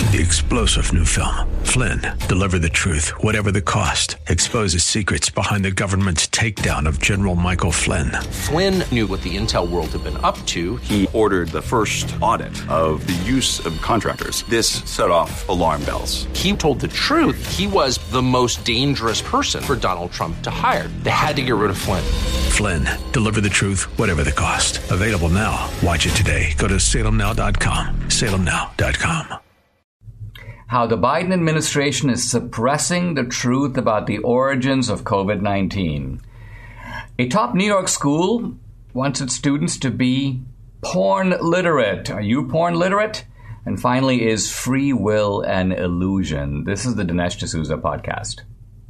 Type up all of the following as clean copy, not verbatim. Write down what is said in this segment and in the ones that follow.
The explosive new film, Flynn, Deliver the Truth, Whatever the Cost, exposes secrets behind the government's takedown of General Michael Flynn. Flynn knew what the intel world had been up to. He ordered the first audit of the use of contractors. This set off alarm bells. He told the truth. He was the most dangerous person for Donald Trump to hire. They had to get rid of Flynn. Flynn, Deliver the Truth, Whatever the Cost. Available now. Watch it today. Go to salemnow.com. salemnow.com. How the Biden administration is suppressing the truth about the origins of COVID-19. A top New York school wants its students to be porn literate. Are you porn literate? And finally, is free will an illusion? This is the Dinesh D'Souza podcast.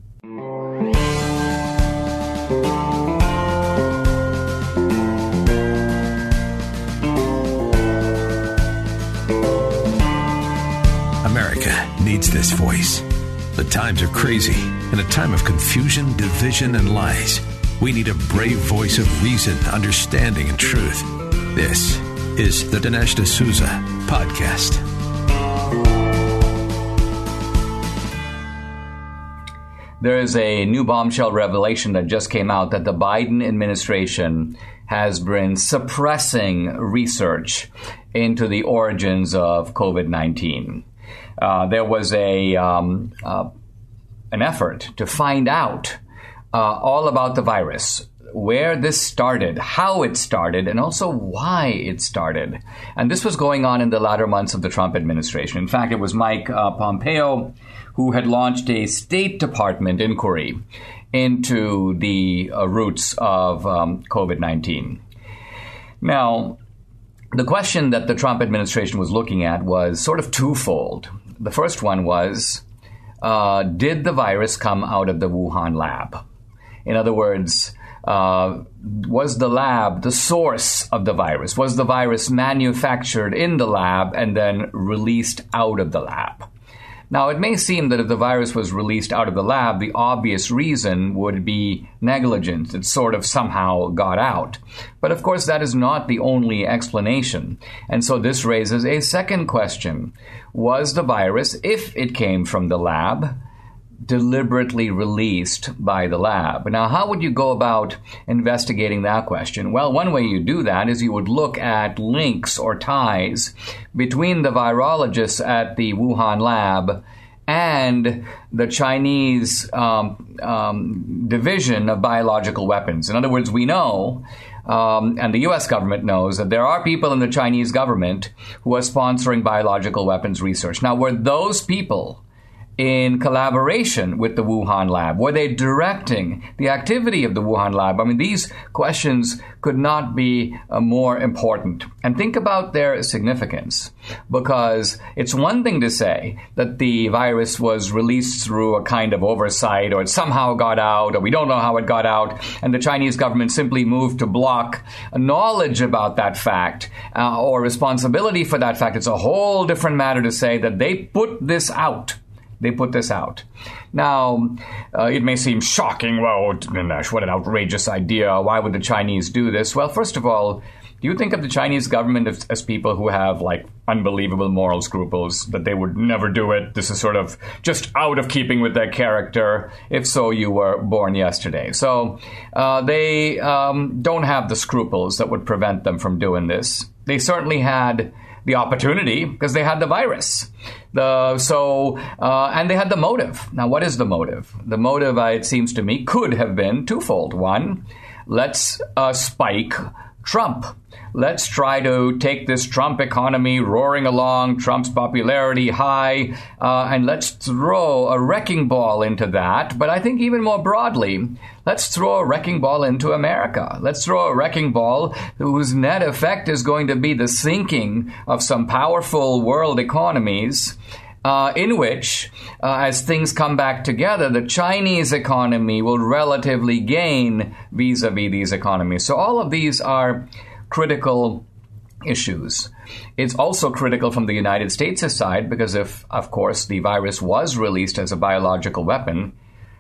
America needs this voice. The times are crazy. In a time of confusion, division, and lies, we need a brave voice of reason, understanding, and truth. This is the Dinesh D'Souza podcast. There is a new bombshell revelation that just came out that the Biden administration has been suppressing research into the origins of COVID-19. There was an effort to find out all about the virus, where this started, how it started, and also why it started. And this was going on in the latter months of the Trump administration. In fact, it was Mike Pompeo who had launched a State Department inquiry into the roots of COVID-19. Now, the question that the Trump administration was looking at was sort of twofold. The first one was, did the virus come out of the Wuhan lab? In other words, was the lab the source of the virus? Was the virus manufactured in the lab and then released out of the lab? Now, it may seem that if the virus was released out of the lab, the obvious reason would be negligence. It sort of somehow got out. But of course, that is not the only explanation. And so this raises a second question. Was the virus, if it came from the lab, deliberately released by the lab? Now, how would you go about investigating that question? Well, one way you do that is you would look at links or ties between the virologists at the Wuhan lab and the Chinese division of biological weapons. In other words, we know, and the U.S. government knows, that there are people in the Chinese government who are sponsoring biological weapons research. Now, were those people in collaboration with the Wuhan lab? Were they directing the activity of the Wuhan lab? I mean, these questions could not be more important. And think about their significance, because it's one thing to say that the virus was released through a kind of oversight, or it somehow got out, or we don't know how it got out, and the Chinese government simply moved to block knowledge about that fact or responsibility for that fact. It's a whole different matter to say that they put this out. They put this out. Now, it may seem shocking. Well, Dinesh, what an outrageous idea. Why would the Chinese do this? Well, first of all, do you think of the Chinese government as people who have, like, unbelievable moral scruples, that they would never do it? This is sort of just out of keeping with their character. If so, you were born yesterday. So they don't have the scruples that would prevent them from doing this. They certainly had the opportunity because they had the virus. And they had the motive. Now, what is the motive? The motive, it seems to me, could have been twofold. One, let's spike Trump. Let's try to take this Trump economy roaring along, Trump's popularity high, and let's throw a wrecking ball into that. But I think even more broadly, let's throw a wrecking ball into America. Let's throw a wrecking ball whose net effect is going to be the sinking of some powerful world economies, in which, as things come back together, the Chinese economy will relatively gain vis-a-vis these economies. So all of these are critical issues. It's also critical from the United States' side because if, of course, the virus was released as a biological weapon,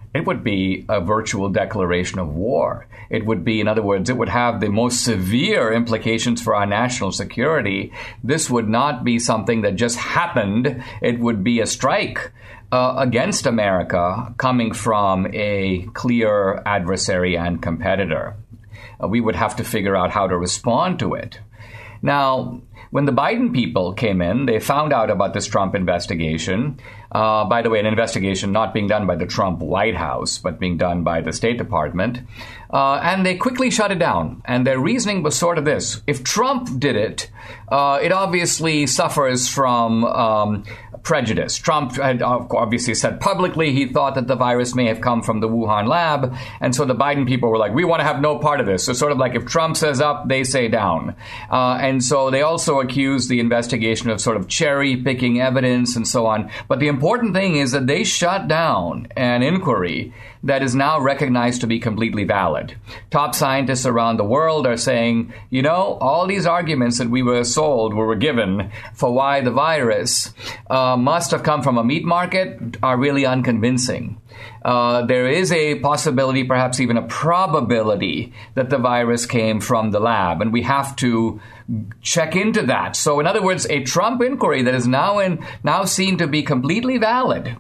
it would be a virtual declaration of war. It would be, in other words, it would have the most severe implications for our national security. This would not be something that just happened. It would be a strike against America coming from a clear adversary and competitor. We would have to figure out how to respond to it. Now, when the Biden people came in, they found out about this Trump investigation. By the way, an investigation not being done by the Trump White House, but being done by the State Department. And they quickly shut it down. And their reasoning was sort of this. If Trump did it, it obviously suffers from prejudice. Trump had obviously said publicly he thought that the virus may have come from the Wuhan lab. And so the Biden people were like, we want to have no part of this. So sort of like if Trump says up, they say down. And so they also accused the investigation of sort of cherry picking evidence and so on. But the important thing is that they shut down an inquiry that is now recognized to be completely valid. Top scientists around the world are saying, you know, all these arguments that we were given for why the virus must have come from a meat market are really unconvincing. There is a possibility, perhaps even a probability, that the virus came from the lab, and we have to check into that. So in other words, a Trump inquiry that is now seen to be completely valid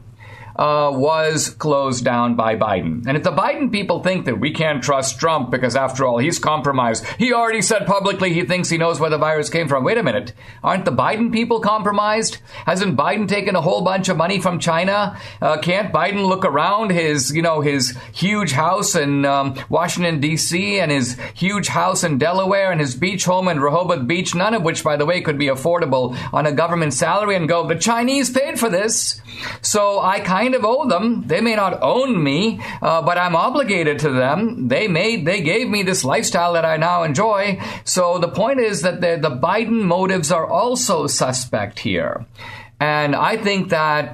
was closed down by Biden. And if the Biden people think that we can't trust Trump because, after all, he's compromised, he already said publicly he thinks he knows where the virus came from. Wait a minute. Aren't the Biden people compromised? Hasn't Biden taken a whole bunch of money from China? Can't Biden look around his huge house in Washington, D.C., and his huge house in Delaware, and his beach home in Rehoboth Beach, none of which, by the way, could be affordable on a government salary, and go, the Chinese paid for this, so I kind of owe them. They may not own me, but I'm obligated to them. They gave me this lifestyle that I now enjoy. So the point is that the Biden motives are also suspect here. And I think that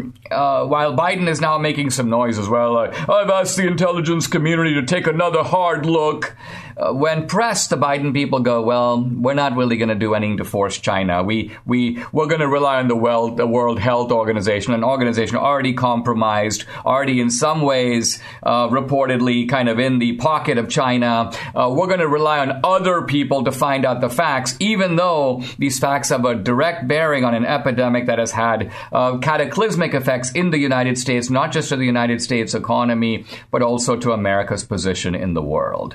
while Biden is now making some noise as well, I've asked the intelligence community to take another hard look. When pressed, the Biden people go, well, we're not really going to do anything to force China. We're going to rely on the World Health Organization, an organization already compromised, already in some ways reportedly kind of in the pocket of China. We're going to rely on other people to find out the facts, even though these facts have a direct bearing on an epidemic that has had cataclysmic effects in the United States, not just to the United States economy, but also to America's position in the world.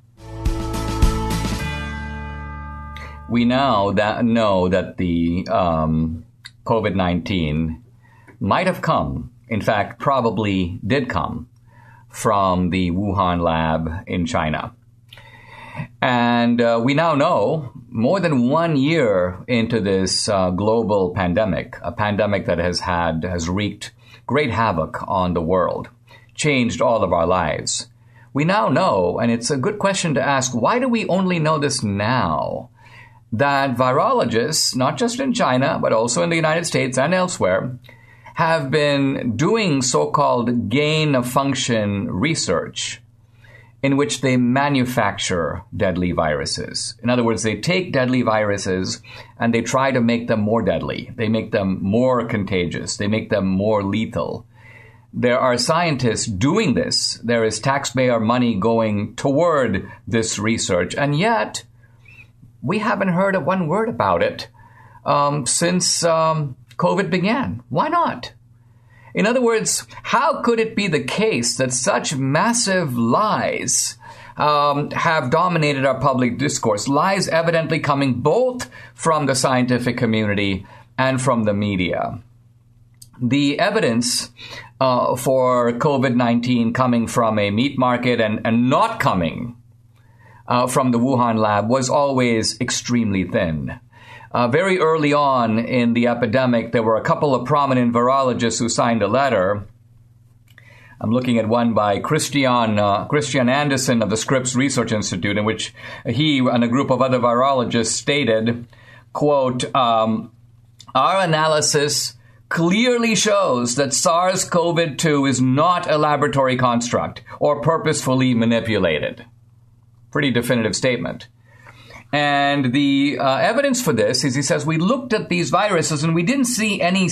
We now know that the COVID-19 might have come, in fact, probably did come from the Wuhan lab in China. And we now know, more than 1 year into this global pandemic, a pandemic that has wreaked great havoc on the world, changed all of our lives. We now know, and it's a good question to ask, why do we only know this now? That virologists, not just in China, but also in the United States and elsewhere, have been doing so-called gain-of-function research in which they manufacture deadly viruses. In other words, they take deadly viruses and they try to make them more deadly. They make them more contagious. They make them more lethal. There are scientists doing this. There is taxpayer money going toward this research, and yet we haven't heard one word about it since COVID began. Why not? In other words, how could it be the case that such massive lies have dominated our public discourse? Lies evidently coming both from the scientific community and from the media. The evidence for COVID-19 coming from a meat market and not coming from the Wuhan lab was always extremely thin. Very early on in the epidemic, there were a couple of prominent virologists who signed a letter. I'm looking at one by Christian Anderson of the Scripps Research Institute, in which he and a group of other virologists stated, quote, our analysis clearly shows that SARS-CoV-2 is not a laboratory construct or purposefully manipulated. Pretty definitive statement. And the evidence for this is, he says, we looked at these viruses and we didn't see any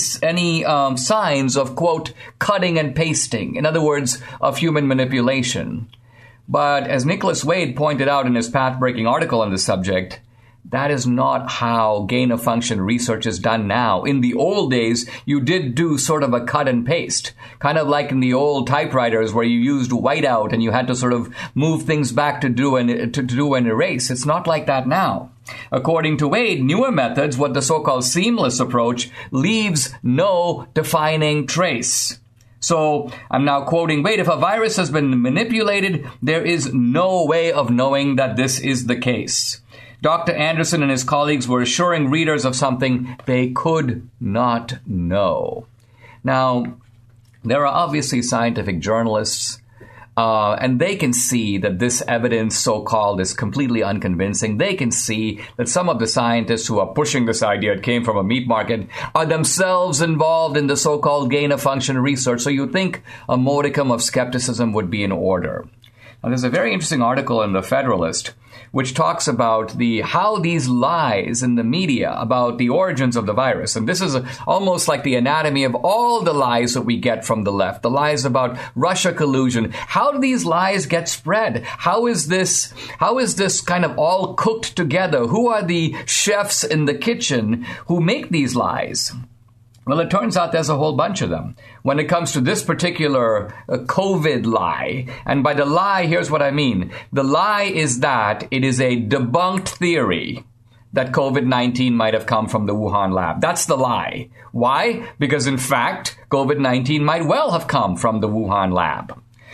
signs of, quote, cutting and pasting. In other words, of human manipulation. But as Nicholas Wade pointed out in his path-breaking article on the subject, that is not how gain-of-function research is done now. In the old days, you did do sort of a cut and paste, kind of like in the old typewriters where you used whiteout and you had to sort of move things back to do an erase. It's not like that now. According to Wade, newer methods, what the so-called seamless approach, leaves no defining trace. So I'm now quoting Wade, if a virus has been manipulated, there is no way of knowing that this is the case. Dr. Anderson and his colleagues were assuring readers of something they could not know. Now, there are obviously scientific journalists, and they can see that this evidence, so-called, is completely unconvincing. They can see that some of the scientists who are pushing this idea it came from a meat market are themselves involved in the so-called gain-of-function research. So you'd think a modicum of skepticism would be in order. Now, there's a very interesting article in The Federalist which talks about how these lies in the media about the origins of the virus, and this is almost like the anatomy of all the lies that we get from the left, the lies about Russia collusion. How do these lies get spread? How is this kind of all cooked together? Who are the chefs in the kitchen who make these lies? Well, it turns out there's a whole bunch of them. When it comes to this particular COVID lie, and by the lie, here's what I mean. The lie is that it is a debunked theory that COVID-19 might have come from the Wuhan lab. That's the lie. Why? Because, in fact, COVID-19 might well have come from the Wuhan lab.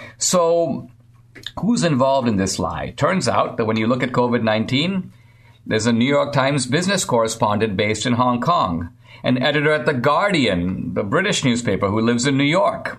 So, who's involved in this lie? Turns out that when you look at COVID-19, there's a New York Times business correspondent based in Hong Kong, an editor at The Guardian, the British newspaper, who lives in New York,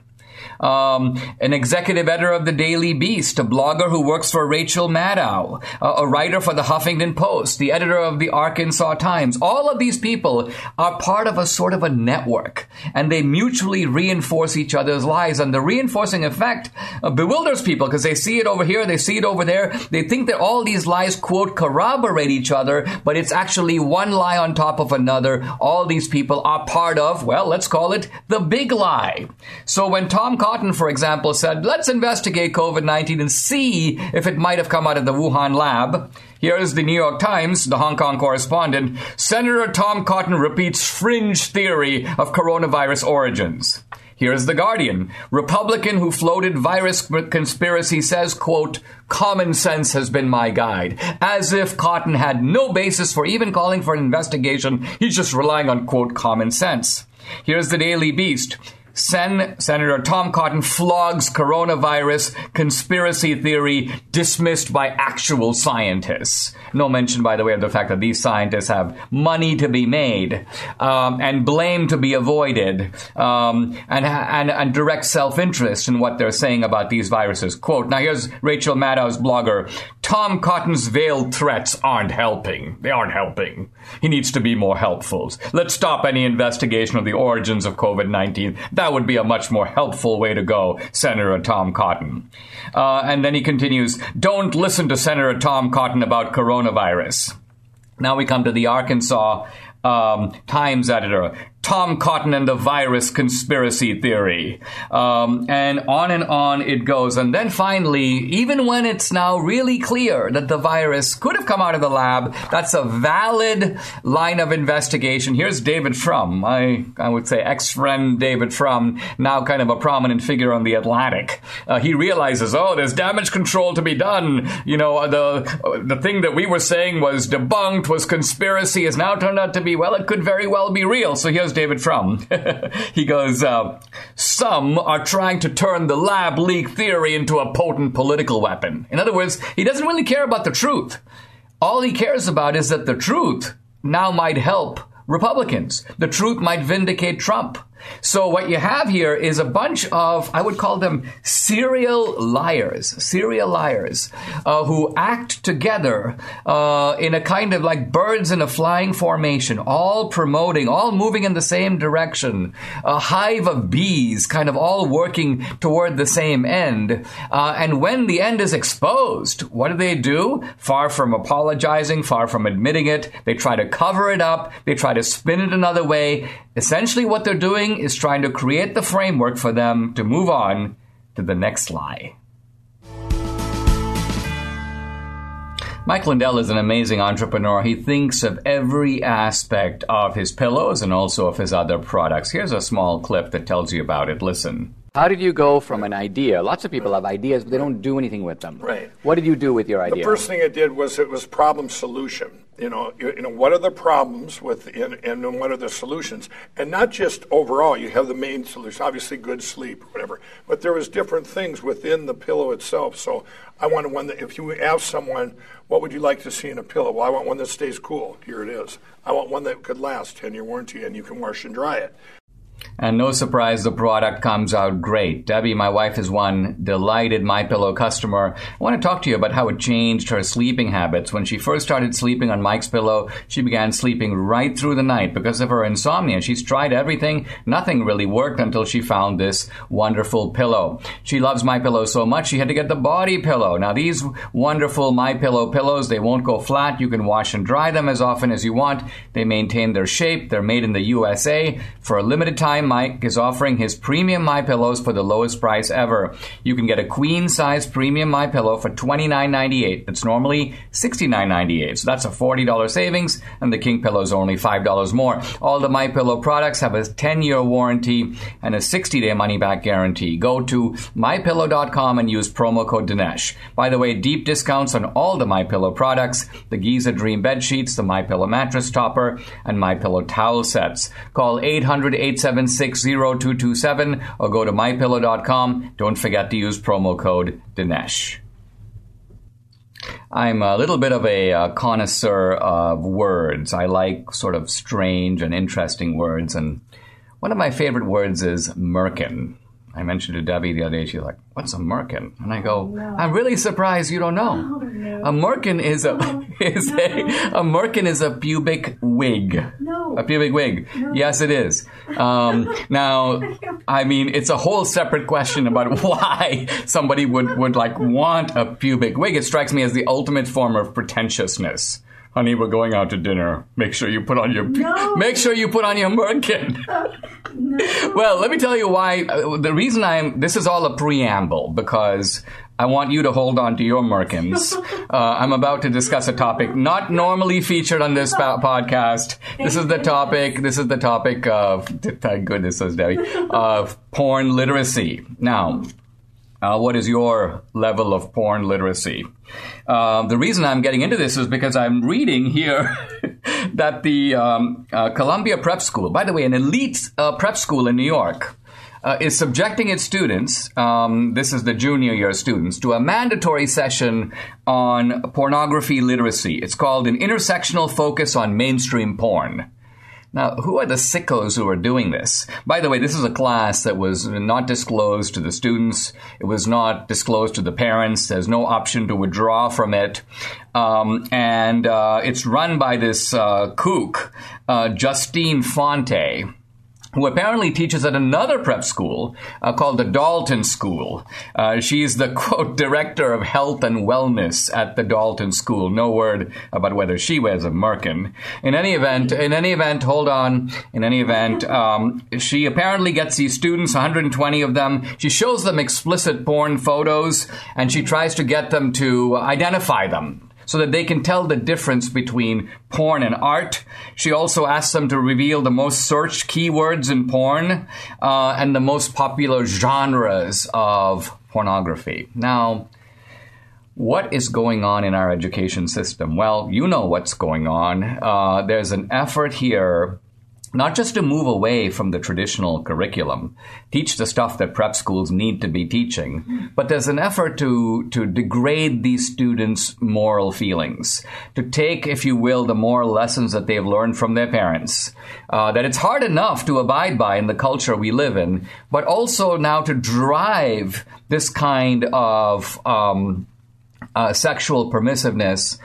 an executive editor of the Daily Beast, a blogger who works for Rachel Maddow, a writer for the Huffington Post, the editor of the Arkansas Times. All of these people are part of a sort of a network, and they mutually reinforce each other's lies. And the reinforcing effect bewilders people because they see it over here, they see it over there. They think that all these lies, quote, corroborate each other, but it's actually one lie on top of another. All these people are part of, well, let's call it the big lie. So when Tom Cotton, for example, said, let's investigate COVID-19 and see if it might have come out of the Wuhan lab. Here is the New York Times, the Hong Kong correspondent. Senator Tom Cotton repeats fringe theory of coronavirus origins. Here's The Guardian. Republican who floated virus conspiracy says, quote, common sense has been my guide. As if Cotton had no basis for even calling for an investigation. He's just relying on, quote, common sense. Here's the Daily Beast. Senator Tom Cotton flogs coronavirus conspiracy theory dismissed by actual scientists. No mention, by the way, of the fact that these scientists have money to be made and blame to be avoided and direct self-interest in what they're saying about these viruses. Quote, now here's Rachel Maddow's blogger. Tom Cotton's veiled threats aren't helping. They aren't helping. He needs to be more helpful. Let's stop any investigation of the origins of COVID-19. That would be a much more helpful way to go, Senator Tom Cotton. And then he continues, don't listen to Senator Tom Cotton about coronavirus. Now we come to the Arkansas Times editor. Tom Cotton and the virus conspiracy theory. And on it goes. And then finally, even when it's now really clear that the virus could have come out of the lab, that's a valid line of investigation. Here's David Frum, I would say ex-friend David Frum, now kind of a prominent figure on The Atlantic. He realizes, there's damage control to be done. You know, the thing that we were saying was debunked, was conspiracy, has now turned out to be, well, it could very well be real. So here's David Frum. He goes, some are trying to turn the lab leak theory into a potent political weapon. In other words, he doesn't really care about the truth. All he cares about is that the truth now might help Republicans. The truth might vindicate Trump. So what you have here is a bunch of, I would call them serial liars, who act together in a kind of like birds in a flying formation, all promoting, all moving in the same direction, a hive of bees kind of all working toward the same end. And when the end is exposed, what do? Far from apologizing, far from admitting it, they try to cover it up, they try to spin it another way. Essentially what they're doing is trying to create the framework for them to move on to the next lie. Mike Lindell is an amazing entrepreneur. He thinks of every aspect of his pillows and also of his other products. Here's a small clip that tells you about it. Listen. How did you go from an idea? Lots of people have ideas, but they don't do anything with them. Right. What did you do with your idea? The first thing I did was it was problem solution. You know, what are the problems and what are the solutions? And not just overall, you have the main solution, obviously good sleep or whatever, but there was different things within the pillow itself. So I wanted one that if you ask someone, what would you like to see in a pillow? Well, I want one that stays cool. Here it is. I want one that could last 10-year warranty and you can wash and dry it. And no surprise, the product comes out great. Debbie, my wife, is one delighted MyPillow customer. I want to talk to you about how it changed her sleeping habits. When she first started sleeping on Mike's Pillow, she began sleeping right through the night because of her insomnia. She's tried everything. Nothing really worked until she found this wonderful pillow. She loves MyPillow so much, she had to get the body pillow. Now, these wonderful MyPillow pillows, they won't go flat. You can wash and dry them as often as you want. They maintain their shape. They're made in the USA. For a limited time, Mike is offering his premium MyPillows for the lowest price ever. You can get a queen-size premium MyPillow for $29.98. It's normally $69.98. So that's a $40 savings, and the King Pillows are only $5 more. All the MyPillow products have a 10-year warranty and a 60-day money-back guarantee. Go to MyPillow.com and use promo code Dinesh. By the way, deep discounts on all the MyPillow products, the Giza Dream bed sheets, the MyPillow mattress topper, and MyPillow towel sets. Call 800-876-0227 or go to MyPillow.com. Don't forget to use promo code Dinesh. I'm a little bit of a connoisseur of words. I like sort of strange and interesting words, and one of my favorite words is merkin. I mentioned to Debbie the other day, she's like, what's a merkin? And I go, no. I'm really surprised you don't know. No. A merkin is a merkin is a pubic wig. No. A pubic wig. No. Yes, it is. Now, I mean, it's a whole separate question about why somebody would like want a pubic wig. It strikes me as the ultimate form of pretentiousness. Honey, we're going out to dinner. Make sure you put on your merkin. No. Well, let me tell you why. The reason this is all a preamble, because I want you to hold on to your merkins. I'm about to discuss a topic not normally featured on this podcast. This is the topic of, thank goodness, says Debbie, of porn literacy. Now, what is your level of porn literacy? The reason I'm getting into this is because I'm reading here that the Columbia Prep School, by the way, an elite prep school in New York, is subjecting its students, this is the junior year students, to a mandatory session on pornography literacy. It's called an intersectional focus on mainstream porn. Now, who are the sickos who are doing this? By the way, this is a class that was not disclosed to the students. It was not disclosed to the parents. There's no option to withdraw from it. And it's run by this kook, Justine Fonte, who apparently teaches at another prep school called the Dalton School. She's the, quote, director of health and wellness at the Dalton School. No word about whether she wears a merkin. In any event, she apparently gets these students, 120 of them. She shows them explicit porn photos, and she tries to get them to identify them so that they can tell the difference between porn and art. She also asks them to reveal the most searched keywords in porn and the most popular genres of pornography. Now, what is going on in our education system? Well, you know what's going on. There's an effort here not just to move away from the traditional curriculum, teach the stuff that prep schools need to be teaching, but there's an effort to degrade these students' moral feelings, to take, if you will, the moral lessons that they've learned from their parents, that it's hard enough to abide by in the culture we live in, but also now to drive this kind of sexual permissiveness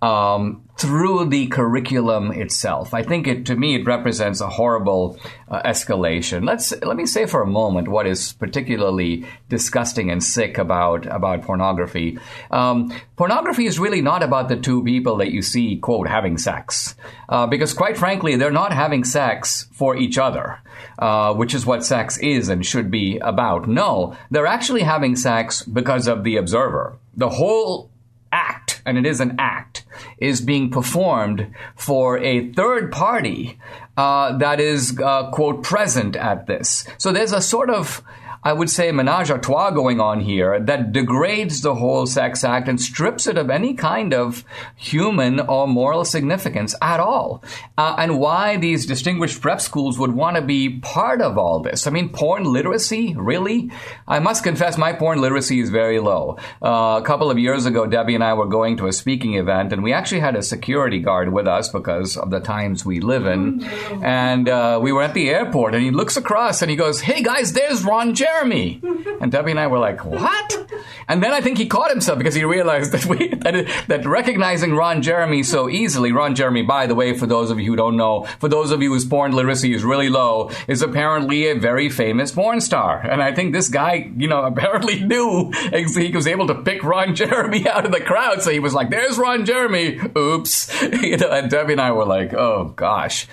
through the curriculum itself. I think to me, it represents a horrible escalation. Let me say for a moment what is particularly disgusting and sick about pornography. Pornography is really not about the two people that you see, quote, having sex. Because quite frankly, they're not having sex for each other, which is what sex is and should be about. No, they're actually having sex because of the observer. The whole act, and it is an act, is being performed for a third party that is, quote, present at this. So there's a sort of, I would say, menage a trois going on here that degrades the whole sex act and strips it of any kind of human or moral significance at all. And why these distinguished prep schools would want to be part of all this. I mean, porn literacy, really? I must confess my porn literacy is very low. A couple of years ago, Debbie and I were going to a speaking event, and we actually had a security guard with us because of the times we live in. And we were at the airport, and he looks across and he goes, "Hey guys, there's Ron Jeremy." And Debbie and I were like, "What?" And then I think he caught himself because he realized that recognizing Ron Jeremy so easily, Ron Jeremy, by the way, for those of you who don't know, for those of you whose porn literacy is really low, is apparently a very famous porn star. And I think this guy, apparently knew he was able to pick Ron Jeremy out of the crowd. So he was like, "There's Ron Jeremy. Oops." And Debbie and I were like, "Oh gosh."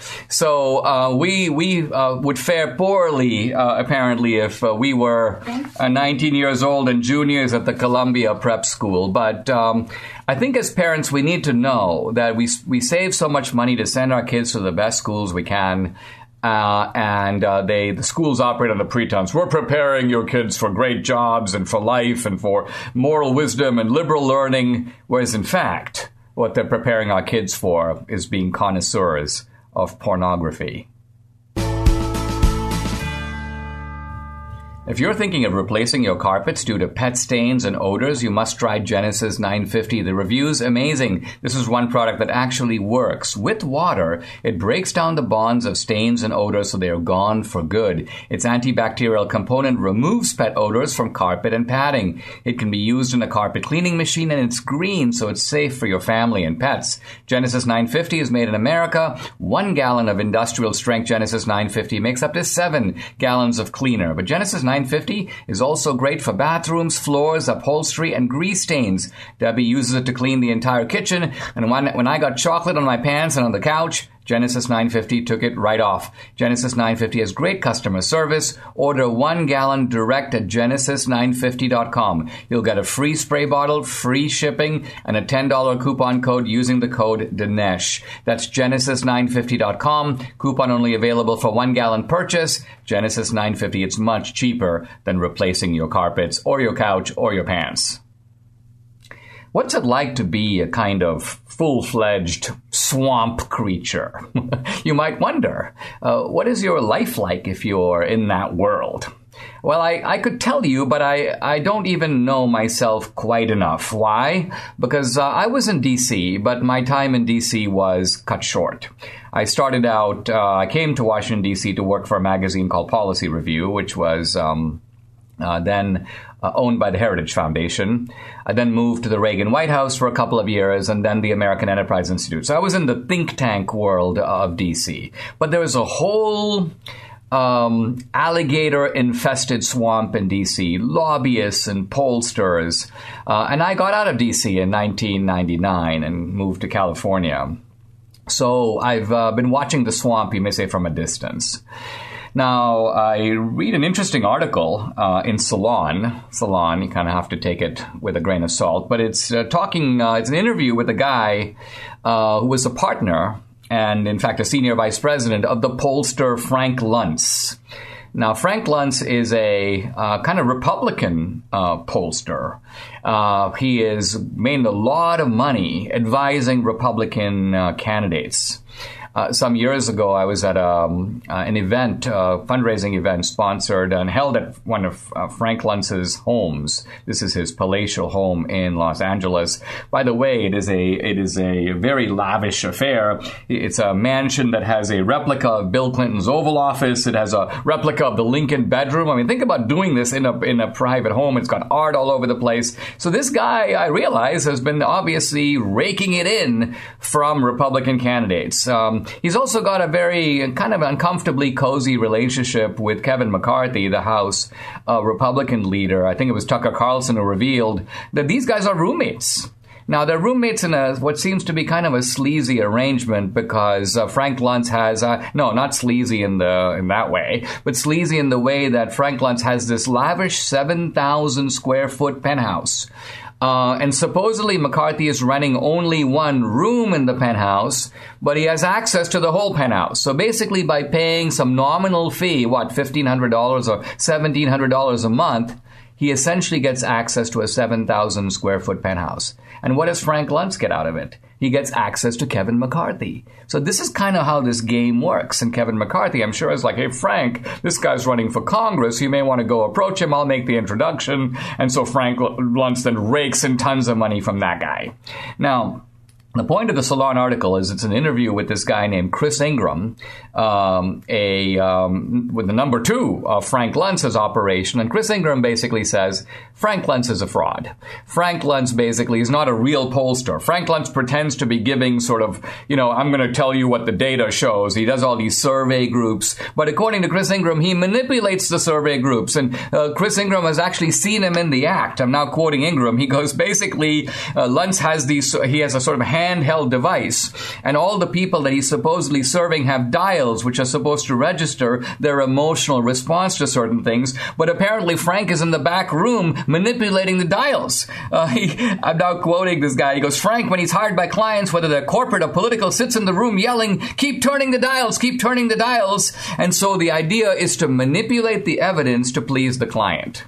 So we would fare poorly, apparently, if we were 19 years old and juniors at the Columbia Prep School. But I think as parents, we need to know that we save so much money to send our kids to the best schools we can. And the schools operate on the pretense, we're preparing your kids for great jobs and for life and for moral wisdom and liberal learning. Whereas in fact, what they're preparing our kids for is being connoisseurs of pornography. If you're thinking of replacing your carpets due to pet stains and odors, you must try Genesis 950. The review's amazing. This is one product that actually works. With water, it breaks down the bonds of stains and odors so they are gone for good. Its antibacterial component removes pet odors from carpet and padding. It can be used in a carpet cleaning machine, and it's green, so it's safe for your family and pets. Genesis 950 is made in America. 1 gallon of industrial-strength Genesis 950 makes up to 7 gallons of cleaner. But Genesis 950 is also great for bathrooms, floors, upholstery, and grease stains. Debbie uses it to clean the entire kitchen, and when I got chocolate on my pants and on the couch, Genesis 950 took it right off. Genesis 950 has great customer service. Order 1 gallon direct at genesis950.com. You'll get a free spray bottle, free shipping, and a $10 coupon code using the code Dinesh. That's genesis950.com. Coupon only available for 1 gallon purchase. Genesis 950. It's much cheaper than replacing your carpets or your couch or your pants. What's it like to be a kind of full-fledged swamp creature? You might wonder, what is your life like if you're in that world? Well, I could tell you, but I don't even know myself quite enough. Why? Because I was in D.C., but my time in D.C. was cut short. I started out, I came to Washington, D.C. to work for a magazine called Policy Review, which was then owned by the Heritage Foundation. I then moved to the Reagan White House for a couple of years, and then the American Enterprise Institute. So I was in the think tank world of D.C. But there was a whole alligator-infested swamp in D.C., lobbyists and pollsters. And I got out of D.C. in 1999 and moved to California. So I've been watching the swamp, you may say, from a distance. Now, I read an interesting article in Salon. Salon, you kind of have to take it with a grain of salt. But it's it's an interview with a guy who was a partner and, in fact, a senior vice president of the pollster Frank Luntz. Now, Frank Luntz is a kind of Republican pollster. He has made a lot of money advising Republican candidates. some years ago, I was at an event, a fundraising event sponsored and held at one of Frank Luntz's homes. This is his palatial home in Los Angeles. By the way, it is a very lavish affair. It's a mansion that has a replica of Bill Clinton's Oval Office. It has a replica of the Lincoln bedroom. I mean, think about doing this in a private home. It's got art all over the place. So this guy, I realize, has been obviously raking it in from Republican candidates. He's also got a very kind of uncomfortably cozy relationship with Kevin McCarthy, the House Republican leader. I think it was Tucker Carlson who revealed that these guys are roommates. Now, they're roommates in what seems to be kind of a sleazy arrangement because Frank Luntz has, no, not sleazy in that way, but sleazy in the way that Frank Luntz has this lavish 7,000 square foot penthouse. And supposedly McCarthy is renting only one room in the penthouse, but he has access to the whole penthouse. So basically by paying some nominal fee, $1,500 or $1,700 a month, he essentially gets access to a 7,000 square foot penthouse. And what does Frank Luntz get out of it? He gets access to Kevin McCarthy. So this is kind of how this game works. And Kevin McCarthy, I'm sure, is like, hey, Frank, this guy's running for Congress. You may want to go approach him. I'll make the introduction. And so Frank Luntz then rakes in tons of money from that guy. Now, the point of the Salon article is it's an interview with this guy named Chris Ingram, with the number 2 of Frank Luntz's operation. And Chris Ingram basically says, Frank Luntz is a fraud. Frank Luntz basically is not a real pollster. Frank Luntz pretends to be giving sort of, I'm going to tell you what the data shows. He does all these survey groups. But according to Chris Ingram, he manipulates the survey groups. And Chris Ingram has actually seen him in the act. I'm now quoting Ingram. He goes, basically, Luntz has he has a sort of handheld device, and all the people that he's supposedly serving have dials which are supposed to register their emotional response to certain things, but apparently Frank is in the back room manipulating the dials. I'm now quoting this guy. He goes, Frank, when he's hired by clients, whether they're corporate or political, sits in the room yelling, keep turning the dials, keep turning the dials. And so the idea is to manipulate the evidence to please the client.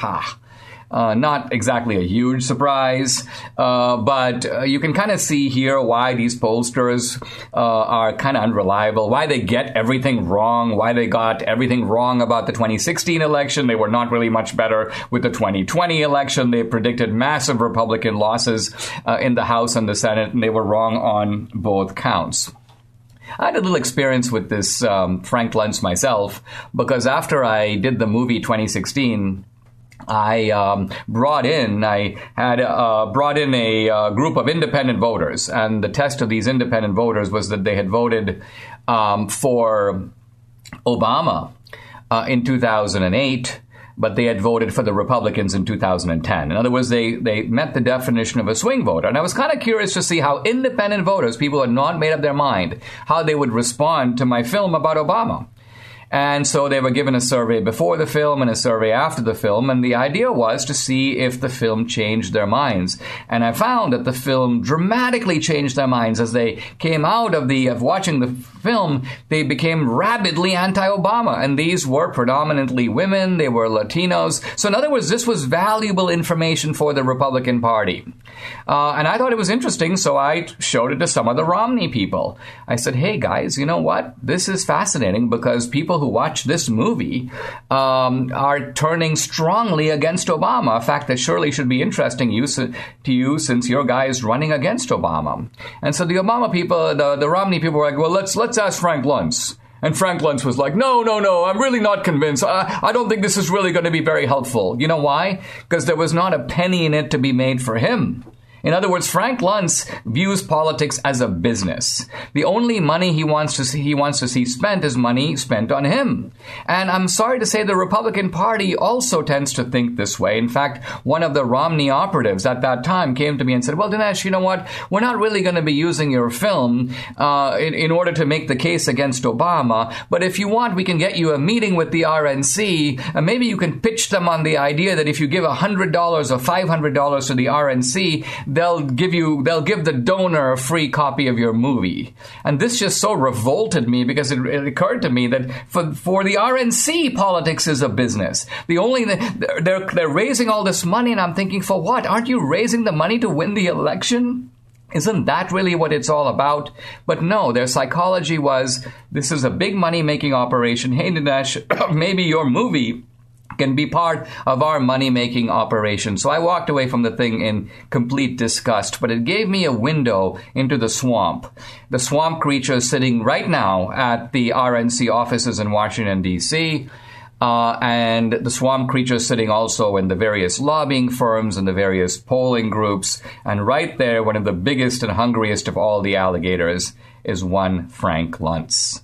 Not exactly a huge surprise, but you can kind of see here why these pollsters are kind of unreliable, why they get everything wrong, why they got everything wrong about the 2016 election. They were not really much better with the 2020 election. They predicted massive Republican losses in the House and the Senate, and they were wrong on both counts. I had a little experience with this Frank Luntz myself, because after I did the movie 2016, I brought in a group of independent voters, and the test of these independent voters was that they had voted for Obama in 2008, but they had voted for the Republicans in 2010. In other words, they met the definition of a swing voter. And I was kind of curious to see how independent voters, people who had not made up their mind, how they would respond to my film about Obama. And so they were given a survey before the film and a survey after the film, and the idea was to see if the film changed their minds. And I found that the film dramatically changed their minds. As they came out of watching the film, they became rabidly anti-Obama, and these were predominantly women, they were Latinos. So in other words, this was valuable information for the Republican Party. And I thought it was interesting, so I showed it to some of the Romney people. I said, hey guys, you know what? This is fascinating, because people who watch this movie are turning strongly against Obama, a fact that surely should be interesting to you since your guy is running against Obama. And so the Obama people, the Romney people were like, well, let's ask Frank Luntz. And Frank Luntz was like, no, I'm really not convinced. I don't think this is really going to be very helpful. You know why? Because there was not a penny in it to be made for him. In other words, Frank Luntz views politics as a business. The only money he wants to see spent is money spent on him. And I'm sorry to say the Republican Party also tends to think this way. In fact, one of the Romney operatives at that time came to me and said, well, Dinesh, you know what? We're not really going to be using your film in order to make the case against Obama. But if you want, we can get you a meeting with the RNC. And maybe you can pitch them on the idea that if you give $100 or $500 to the RNC, they'll give the donor a free copy of your movie. And this just so revolted me, because it occurred to me that for the RNC, politics is a business. They're raising all this money, and I'm thinking, for what? Aren't you raising the money to win the election? Isn't that really what it's all about? But no, their psychology was, this is a big money-making operation. Hey, Dinesh, maybe your movie can be part of our money-making operation. So I walked away from the thing in complete disgust, but it gave me a window into the swamp. The swamp creatures sitting right now at the RNC offices in Washington, D.C., and the swamp creatures sitting also in the various lobbying firms and the various polling groups. And right there, one of the biggest and hungriest of all the alligators is one Frank Luntz.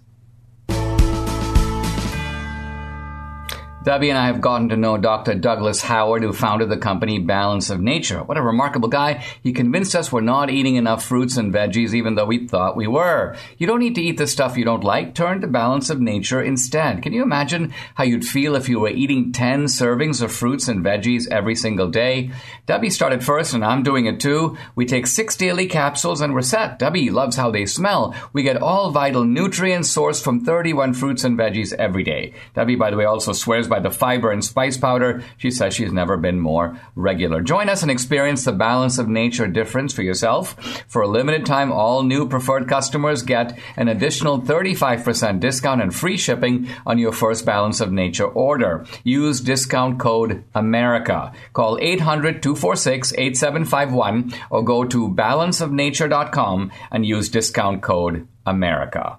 Debbie and I have gotten to know Dr. Douglas Howard, who founded the company Balance of Nature. What a remarkable guy. He convinced us we're not eating enough fruits and veggies, even though we thought we were. You don't need to eat the stuff you don't like. Turn to Balance of Nature instead. Can you imagine how you'd feel if you were eating 10 servings of fruits and veggies every single day? Debbie started first, and I'm doing it too. We take 6 daily capsules, and we're set. Debbie loves how they smell. We get all vital nutrients sourced from 31 fruits and veggies every day. Debbie, by the way, also swears by the fiber and spice powder. She says she's never been more regular. Join us and experience the Balance of Nature difference for yourself. For a limited time, all new preferred customers get an additional 35% discount and free shipping on your first Balance of Nature order. Use discount code AMERICA. Call 800-246-8751 or go to balanceofnature.com and use discount code AMERICA.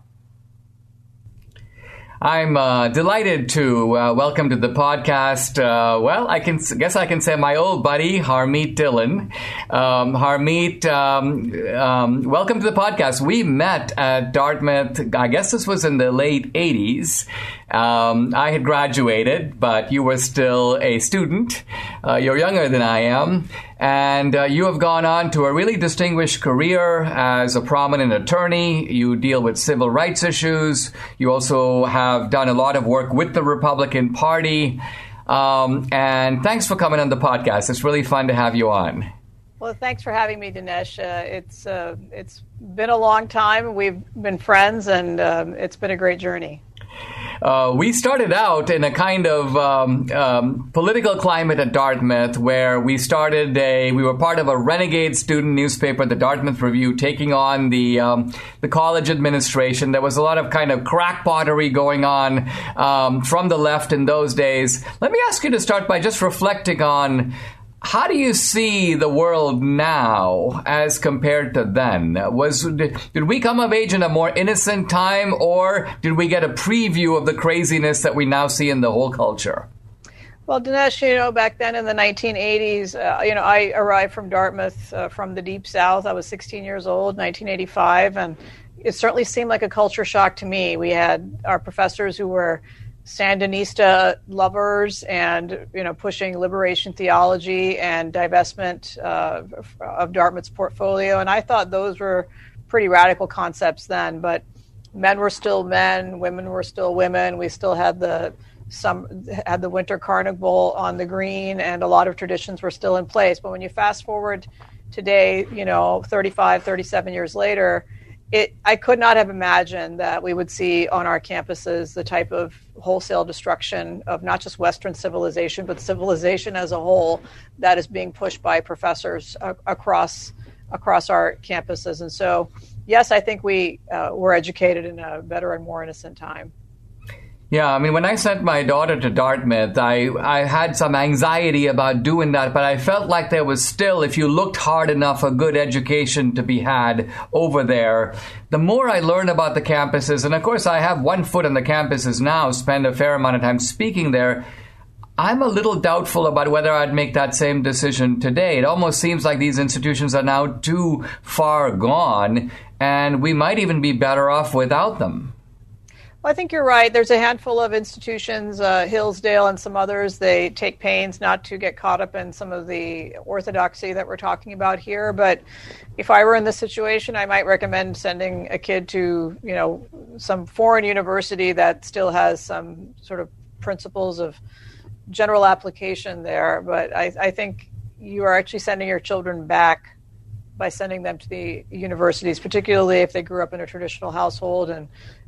I'm delighted to welcome to the podcast, I guess I can say my old buddy, Harmeet Dhillon. Harmeet, welcome to the podcast. We met at Dartmouth, I guess this was in the late 80s. I had graduated, but you were still a student. You're younger than I am. And you have gone on to a really distinguished career as a prominent attorney. You deal with civil rights issues. You also have done a lot of work with the Republican Party. And thanks for coming on the podcast. It's really fun to have you on. Well, thanks for having me, Dinesh. It's been a long time. We've been friends, and it's been a great journey. We started out in a kind of political climate at Dartmouth where we were part of a renegade student newspaper, the Dartmouth Review, taking on the college administration. There was a lot of kind of crackpottery going on from the left in those days. Let me ask you to start by just reflecting on, how do you see the world now as compared to then? Did we come of age in a more innocent time, or did we get a preview of the craziness that we now see in the whole culture? Well, Dinesh, back then in the 1980s, I arrived from Dartmouth from the Deep South. I was 16 years old, 1985, and it certainly seemed like a culture shock to me. We had our professors who were Sandinista lovers and, pushing liberation theology and divestment of Dartmouth's portfolio. And I thought those were pretty radical concepts then. But men were still men, women were still women. We still had the winter carnival on the green, and a lot of traditions were still in place. But when you fast forward today, 35, 37 years later, I could not have imagined that we would see on our campuses the type of wholesale destruction of not just Western civilization, but civilization as a whole that is being pushed by professors across our campuses. And so, yes, I think we were educated in a better and more innocent time. Yeah, I mean, when I sent my daughter to Dartmouth, I had some anxiety about doing that, but I felt like there was still, if you looked hard enough, a good education to be had over there. The more I learn about the campuses, and of course I have one foot on the campuses now, spend a fair amount of time speaking there, I'm a little doubtful about whether I'd make that same decision today. It almost seems like these institutions are now too far gone, and we might even be better off without them. Well, I think you're right. There's a handful of institutions, Hillsdale and some others, they take pains not to get caught up in some of the orthodoxy that we're talking about here. But if I were in this situation, I might recommend sending a kid to, some foreign university that still has some sort of principles of general application there. But I think you are actually sending your children back by sending them to the universities, particularly if they grew up in a traditional household and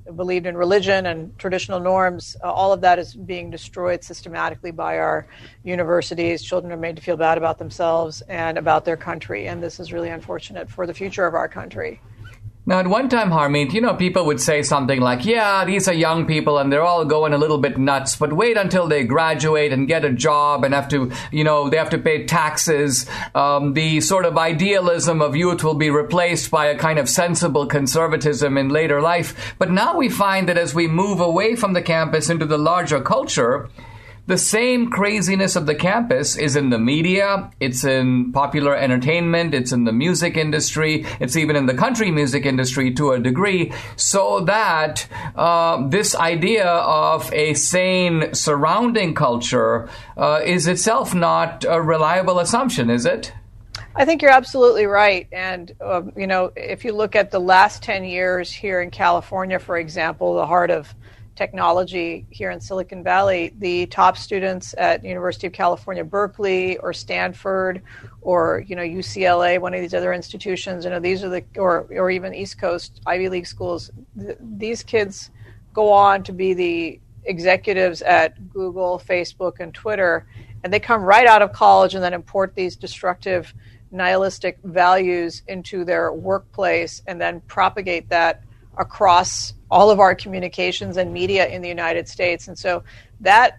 believed in religion and traditional norms. All of that is being destroyed systematically by our universities. Children are made to feel bad about themselves and about their country, and this is really unfortunate for the future of our country. Now, at one time, Harmeet, people would say something like, yeah, these are young people and they're all going a little bit nuts, but wait until they graduate and get a job and have to, they have to pay taxes. The sort of idealism of youth will be replaced by a kind of sensible conservatism in later life. But now we find that as we move away from the campus into the larger culture, the same craziness of the campus is in the media, it's in popular entertainment, it's in the music industry, it's even in the country music industry to a degree, so that this idea of a sane surrounding culture is itself not a reliable assumption, is it? I think you're absolutely right. And, if you look at the last 10 years here in California, for example, the heart of technology here in Silicon Valley, the top students at University of California, Berkeley, or Stanford, or UCLA, one of these other institutions, these are or even East Coast Ivy League schools. These kids go on to be the executives at Google, Facebook, and Twitter, and they come right out of college and then import these destructive, nihilistic values into their workplace and then propagate that across all of our communications and media in the United States. And so that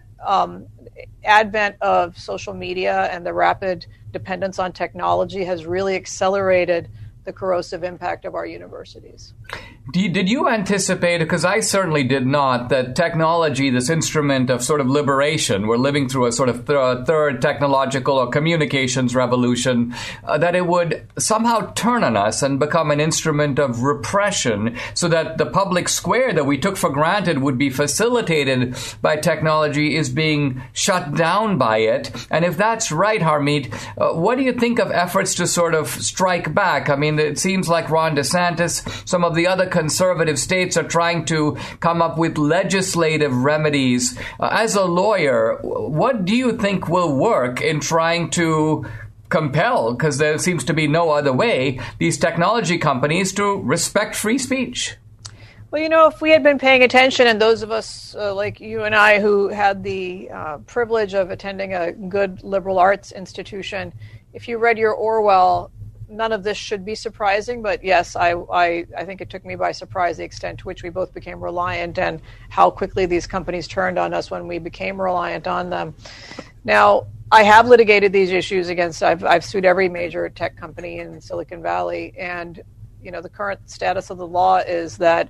advent of social media and the rapid dependence on technology has really accelerated the corrosive impact of our universities. Did you anticipate, because I certainly did not, that technology, this instrument of sort of liberation, we're living through a sort of third technological or communications revolution, that it would somehow turn on us and become an instrument of repression, so that the public square that we took for granted would be facilitated by technology is being shut down by it? And if that's right, Harmeet, what do you think of efforts to sort of strike back? I mean, it seems like Ron DeSantis, some of the other conservative states are trying to come up with legislative remedies. As a lawyer, what do you think will work in trying to compel, because there seems to be no other way, these technology companies to respect free speech? Well, if we had been paying attention, and those of us like you and I who had the privilege of attending a good liberal arts institution, if you read your Orwell, none of this should be surprising, but yes, I think it took me by surprise the extent to which we both became reliant and how quickly these companies turned on us when we became reliant on them. Now, I have litigated these issues I've sued every major tech company in Silicon Valley, and the current status of the law is that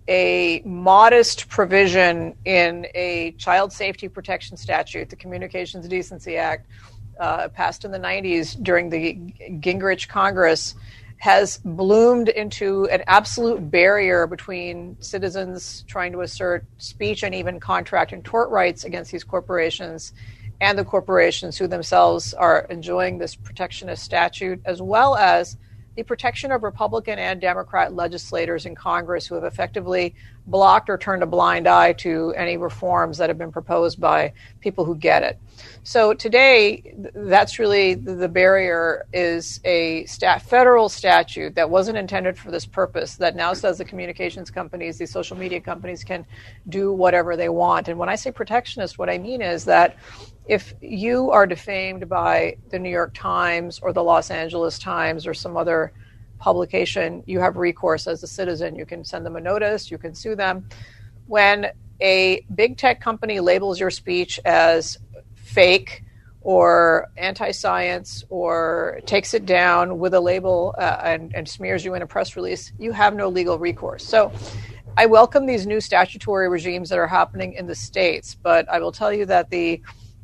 a modest provision in a child safety protection statute, the Communications Decency Act, passed in the 90s during the Gingrich Congress, has bloomed into an absolute barrier between citizens trying to assert speech and even contract and tort rights against these corporations and the corporations who themselves are enjoying this protectionist statute, as well as the protection of Republican and Democrat legislators in Congress who have effectively blocked or turned a blind eye to any reforms that have been proposed by people who get it. So today, that's really the barrier, is a federal statute that wasn't intended for this purpose, that now says the communications companies, these social media companies, can do whatever they want. And when I say protectionist, what I mean is that if you are defamed by the New York Times or the Los Angeles Times or some other publication, you have recourse as a citizen. You can send them a notice, you can sue them. When a big tech company labels your speech as fake or anti-science or takes it down with a label and smears you in a press release, you have no legal recourse. So I welcome these new statutory regimes that are happening in the states, but I will tell you that the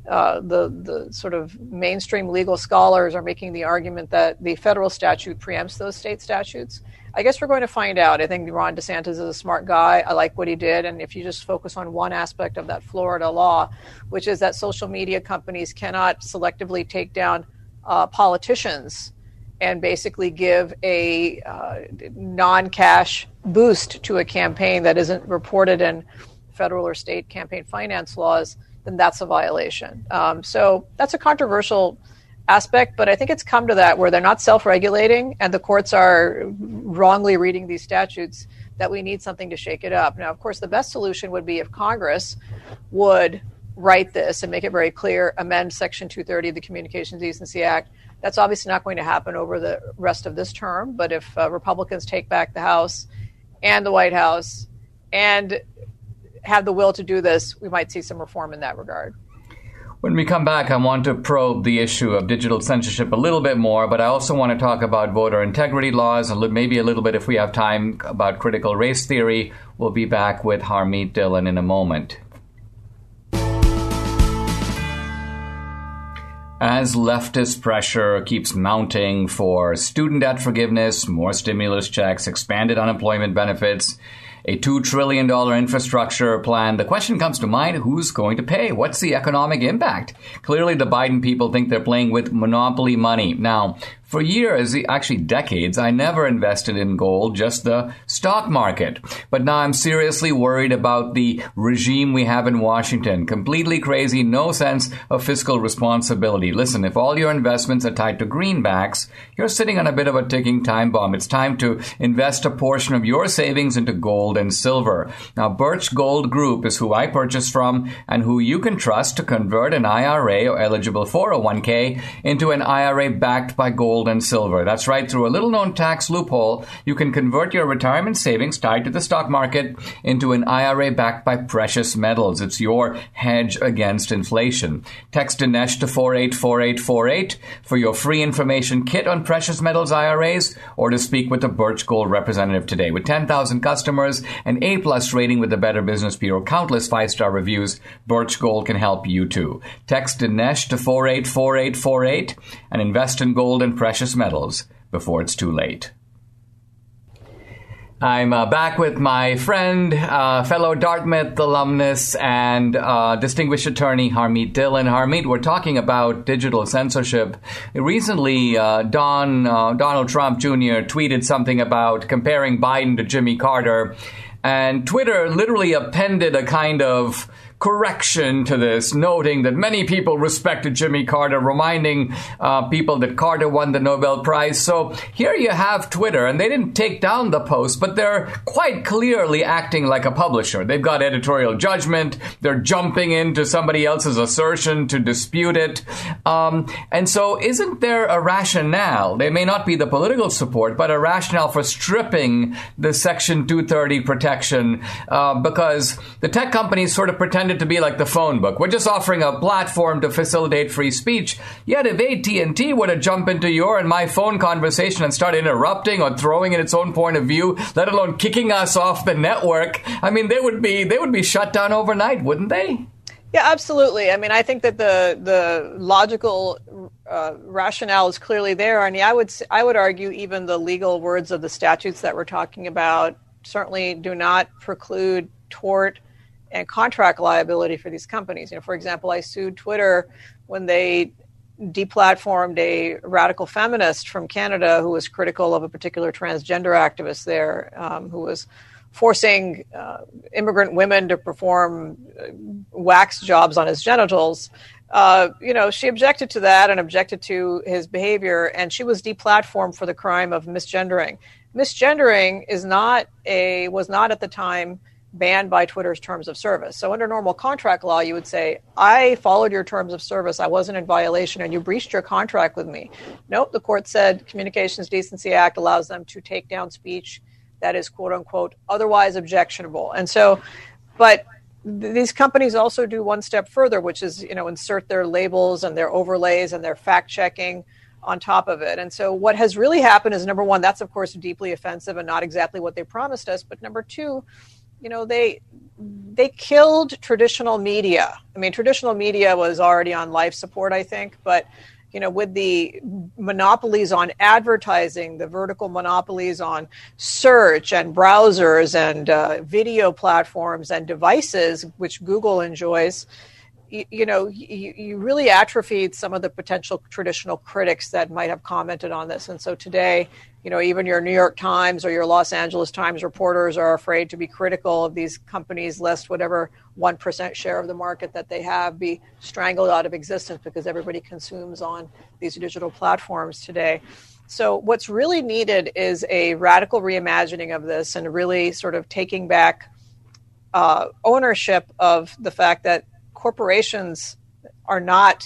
sort of mainstream legal scholars are making the argument that the federal statute preempts those state statutes. I guess we're going to find out. I think Ron DeSantis is a smart guy. I like what he did. And if you just focus on one aspect of that Florida law, which is that social media companies cannot selectively take down politicians and basically give a non-cash boost to a campaign that isn't reported in federal or state campaign finance laws, then that's a violation. So that's a controversial aspect, but I think it's come to that where they're not self-regulating and the courts are wrongly reading these statutes that we need something to shake it up. Now, of course, the best solution would be if Congress would write this and make it very clear, amend Section 230 of the Communications Decency Act. That's obviously not going to happen over the rest of this term, but if Republicans take back the House and the White House and have the will to do this, we might see some reform in that regard. When we come back, I want to probe the issue of digital censorship a little bit more, but I also want to talk about voter integrity laws and maybe a little bit, if we have time, about critical race theory. We'll be back with Harmeet Dillon in a moment. As leftist pressure keeps mounting for student debt forgiveness, more stimulus checks, expanded unemployment benefits, a $2 trillion infrastructure plan, the question comes to mind, who's going to pay? What's the economic impact? Clearly, the Biden people think they're playing with monopoly money. Now, for years, actually decades, I never invested in gold, just the stock market. But now I'm seriously worried about the regime we have in Washington. Completely crazy, no sense of fiscal responsibility. Listen, if all your investments are tied to greenbacks, you're sitting on a bit of a ticking time bomb. It's time to invest a portion of your savings into gold and silver. Now, Birch Gold Group is who I purchase from and who you can trust to convert an IRA or eligible 401k into an IRA backed by gold and silver. That's right. Through a little-known tax loophole, you can convert your retirement savings tied to the stock market into an IRA backed by precious metals. It's your hedge against inflation. Text Dinesh to 484848 for your free information kit on precious metals IRAs or to speak with a Birch Gold representative today. With 10,000 customers, an A-plus rating with the Better Business Bureau, countless 5-star reviews, Birch Gold can help you too. Text Dinesh to 484848 and invest in gold and precious metals before it's too late. I'm back with my friend, fellow Dartmouth alumnus and distinguished attorney Harmeet Dillon. Harmeet, we're talking about digital censorship. Recently, Donald Trump Jr. tweeted something about comparing Biden to Jimmy Carter, and Twitter literally appended a kind of correction to this, noting that many people respected Jimmy Carter, reminding people that Carter won the Nobel Prize. So here you have Twitter, and they didn't take down the post, but they're quite clearly acting like a publisher. They've got editorial judgment. They're jumping into somebody else's assertion to dispute it. And so isn't there a rationale? There may not be the political support, but a rationale for stripping the Section 230 protection because the tech companies sort of pretended to be like the phone book. We're just offering a platform to facilitate free speech. Yet if AT&T were to jump into your and my phone conversation and start interrupting or throwing in its own point of view, let alone kicking us off the network, I mean, they would be shut down overnight, wouldn't they? Yeah, absolutely. I mean, I think that the logical rationale is clearly there. I mean, I would argue even the legal words of the statutes that we're talking about certainly do not preclude tort and contract liability for these companies. You know, for example, I sued Twitter when they deplatformed a radical feminist from Canada who was critical of a particular transgender activist there, who was forcing immigrant women to perform wax jobs on his genitals. She objected to that and objected to his behavior, and she was deplatformed for the crime of misgendering. Misgendering was not at the time banned by Twitter's terms of service. So under normal contract law, you would say, I followed your terms of service, I wasn't in violation, and you breached your contract with me. Nope, the court said Communications Decency Act allows them to take down speech that is, quote unquote, otherwise objectionable. And so, but these companies also do one step further, which is, insert their labels and their overlays and their fact checking on top of it. And so what has really happened is, number one, that's of course deeply offensive and not exactly what they promised us. But number two, they killed traditional media. I mean, traditional media was already on life support, I think, but with the monopolies on advertising, the vertical monopolies on search and browsers and video platforms and devices, which Google enjoys, you really atrophied some of the potential traditional critics that might have commented on this. And so today, even your New York Times or your Los Angeles Times reporters are afraid to be critical of these companies, lest whatever 1% share of the market that they have be strangled out of existence because everybody consumes on these digital platforms today. So what's really needed is a radical reimagining of this and really sort of taking back ownership of the fact that corporations are not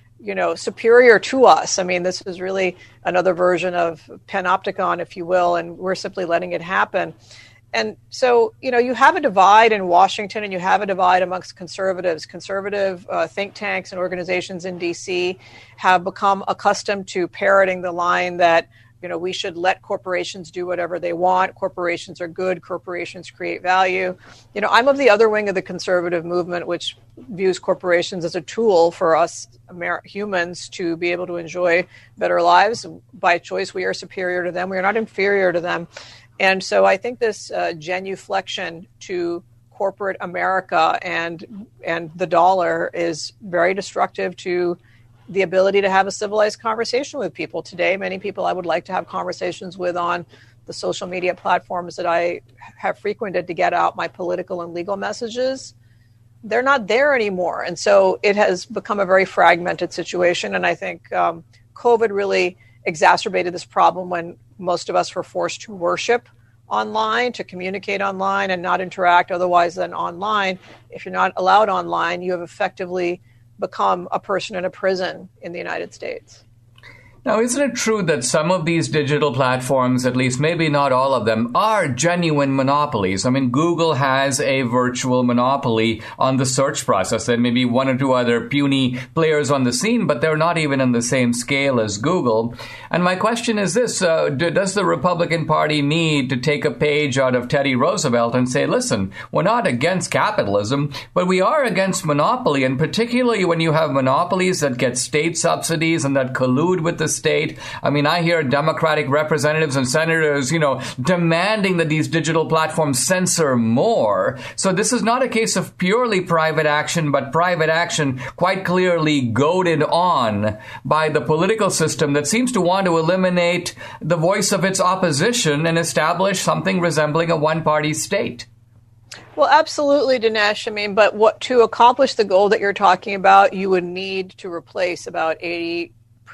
superior to us. I mean, this is really another version of panopticon, if you will, and we're simply letting it happen. And so, you have a divide in Washington and you have a divide amongst conservatives. Conservative think tanks and organizations in D.C. have become accustomed to parroting the line that, we should let corporations do whatever they want. Corporations are good. Corporations create value. I'm of the other wing of the conservative movement, which views corporations as a tool for us humans to be able to enjoy better lives. By choice, we are superior to them. We are not inferior to them. And so I think this genuflection to corporate America and the dollar is very destructive to the ability to have a civilized conversation with people. Today, many people I would like to have conversations with on the social media platforms that I have frequented to get out my political and legal messages, they're not there anymore. And so it has become a very fragmented situation. And I think COVID really exacerbated this problem when most of us were forced to worship online, to communicate online and not interact otherwise than online. If you're not allowed online, you have effectively become a person in a prison in the United States. Now, isn't it true that some of these digital platforms, at least maybe not all of them, are genuine monopolies? I mean, Google has a virtual monopoly on the search process and maybe one or two other puny players on the scene, but they're not even on the same scale as Google. And my question is this, does the Republican Party need to take a page out of Teddy Roosevelt and say, listen, we're not against capitalism, but we are against monopoly, and particularly when you have monopolies that get state subsidies and that collude with the state. I mean, I hear Democratic representatives and senators, demanding that these digital platforms censor more. So this is not a case of purely private action, but private action quite clearly goaded on by the political system that seems to want to eliminate the voice of its opposition and establish something resembling a one-party state. Well, absolutely, Dinesh. I mean, but to accomplish the goal that you're talking about, you would need to replace about 80%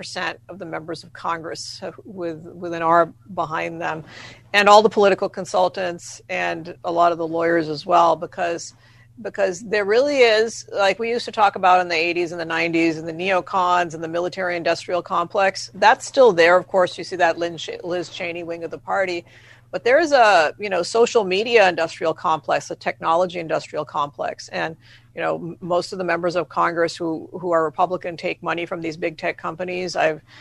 of the members of Congress with an R behind them, and all the political consultants and a lot of the lawyers as well, because there really is, like we used to talk about in the 80s and the 90s and the neocons and the military-industrial complex. That's still there, of course. You see that Liz Cheney wing of the party. But there is a, social media industrial complex, a technology industrial complex. And, most of the members of Congress who are Republican take money from these big tech companies.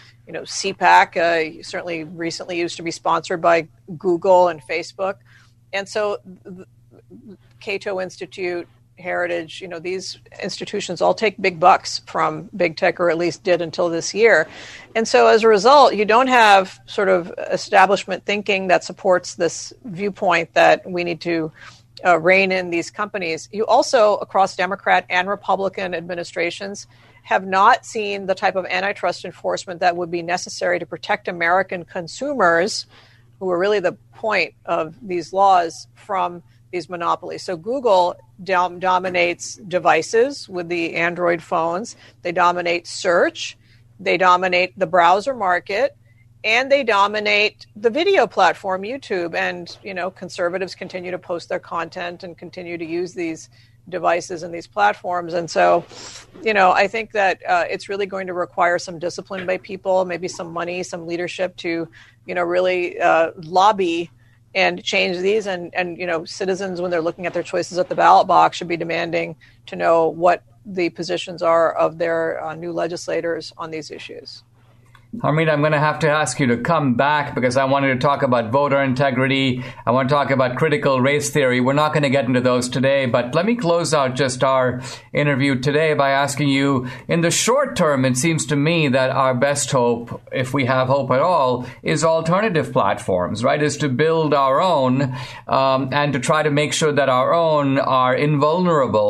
CPAC certainly recently used to be sponsored by Google and Facebook. And so Cato Institute, Heritage, these institutions all take big bucks from big tech, or at least did until this year. And so as a result, you don't have sort of establishment thinking that supports this viewpoint that we need to rein in these companies. You also, across Democrat and Republican administrations, have not seen the type of antitrust enforcement that would be necessary to protect American consumers, who are really the point of these laws, from these monopolies. So Google dominates devices with the Android phones. They dominate search. They dominate the browser market. And they dominate the video platform, YouTube. And, conservatives continue to post their content and continue to use these devices and these platforms. And so, I think that it's really going to require some discipline by people, maybe some money, some leadership to, really lobby and change these. And citizens, when they're looking at their choices at the ballot box, should be demanding to know what the positions are of their new legislators on these issues. Harmeet, I'm going to have to ask you to come back because I wanted to talk about voter integrity. I want to talk about critical race theory. We're not going to get into those today, but let me close out just our interview today by asking you, in the short term, it seems to me that our best hope, if we have hope at all, is alternative platforms, right? Is to build our own and to try to make sure that our own are invulnerable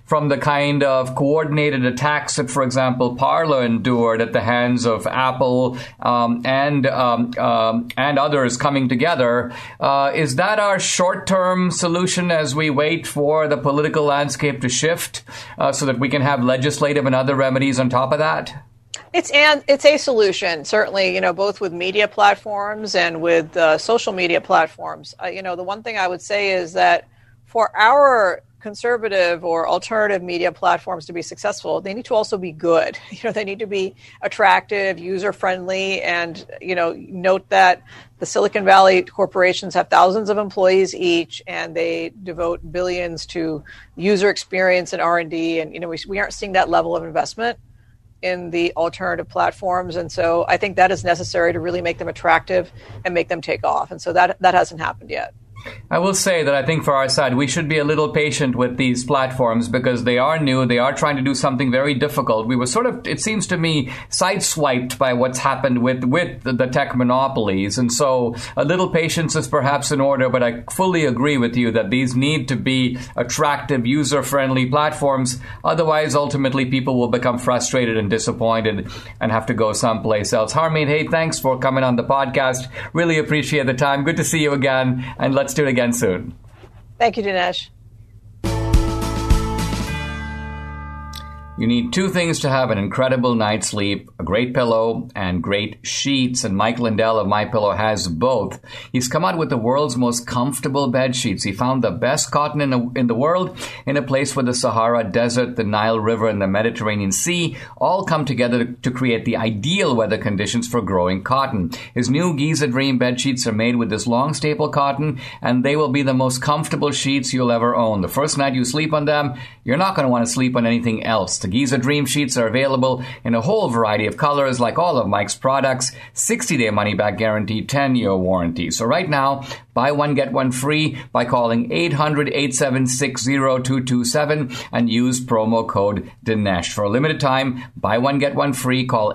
from the kind of coordinated attacks that, for example, Parler endured at the hands of Apple and others coming together. Is that our short-term solution as we wait for the political landscape to shift so that we can have legislative and other remedies on top of that? It's a solution, certainly, both with media platforms and with social media platforms. The one thing I would say is that for our conservative or alternative media platforms to be successful, they need to also be good. They need to be attractive, user-friendly, and, note that the Silicon Valley corporations have thousands of employees each, and they devote billions to user experience and R&D, and, we aren't seeing that level of investment in the alternative platforms. And so I think that is necessary to really make them attractive and make them take off. And so that hasn't happened yet. I will say that I think for our side, we should be a little patient with these platforms because they are new. They are trying to do something very difficult. We were sort of, it seems to me, sideswiped by what's happened with the tech monopolies. And so a little patience is perhaps in order, but I fully agree with you that these need to be attractive, user-friendly platforms. Otherwise, ultimately, people will become frustrated and disappointed and have to go someplace else. Harmeet, hey, thanks for coming on the podcast. Really appreciate the time. Good to see you again. And let's do it again soon. Thank you, Dinesh. You need two things to have an incredible night's sleep: a great pillow and great sheets. And Mike Lindell of MyPillow has both. He's come out with the world's most comfortable bed sheets. He found the best cotton in the world in a place where the Sahara Desert, the Nile River, and the Mediterranean Sea all come together to create the ideal weather conditions for growing cotton. His new Giza Dream bed sheets are made with this long staple cotton, and they will be the most comfortable sheets you'll ever own. The first night you sleep on them, you're not going to want to sleep on anything else. The Giza Dream sheets are available in a whole variety of colors, like all of Mike's products. 60-day money-back guarantee, 10-year warranty. So right now, buy one, get one free by calling 800-876-0227 and use promo code Dinesh. For a limited time, buy one, get one free. Call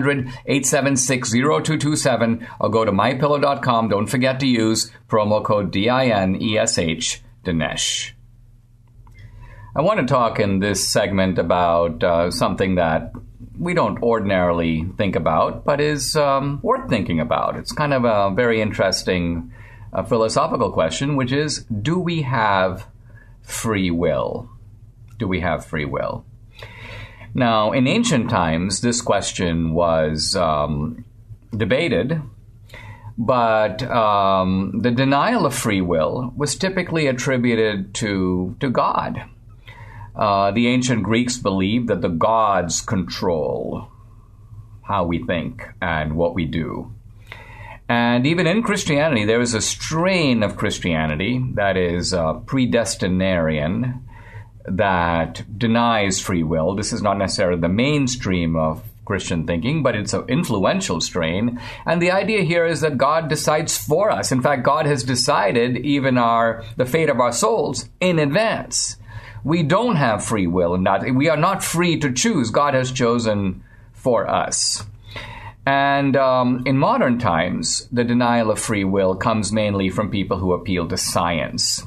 800-876-0227 or go to MyPillow.com. Don't forget to use promo code DINESH, Dinesh. I want to talk in this segment about something that we don't ordinarily think about, but is worth thinking about. It's kind of a very interesting philosophical question, which is, do we have free will? Do we have free will? Now, in ancient times, this question was debated, but the denial of free will was typically attributed to God. The ancient Greeks believed that the gods control how we think and what we do. And even in Christianity, there is a strain of Christianity that is predestinarian, that denies free will. This is not necessarily the mainstream of Christian thinking, but it's an influential strain. And the idea here is that God decides for us. In fact, God has decided even the fate of our souls in advance. We don't have free will in that. We are not free to choose. God has chosen for us. And in modern times, the denial of free will comes mainly from people who appeal to science.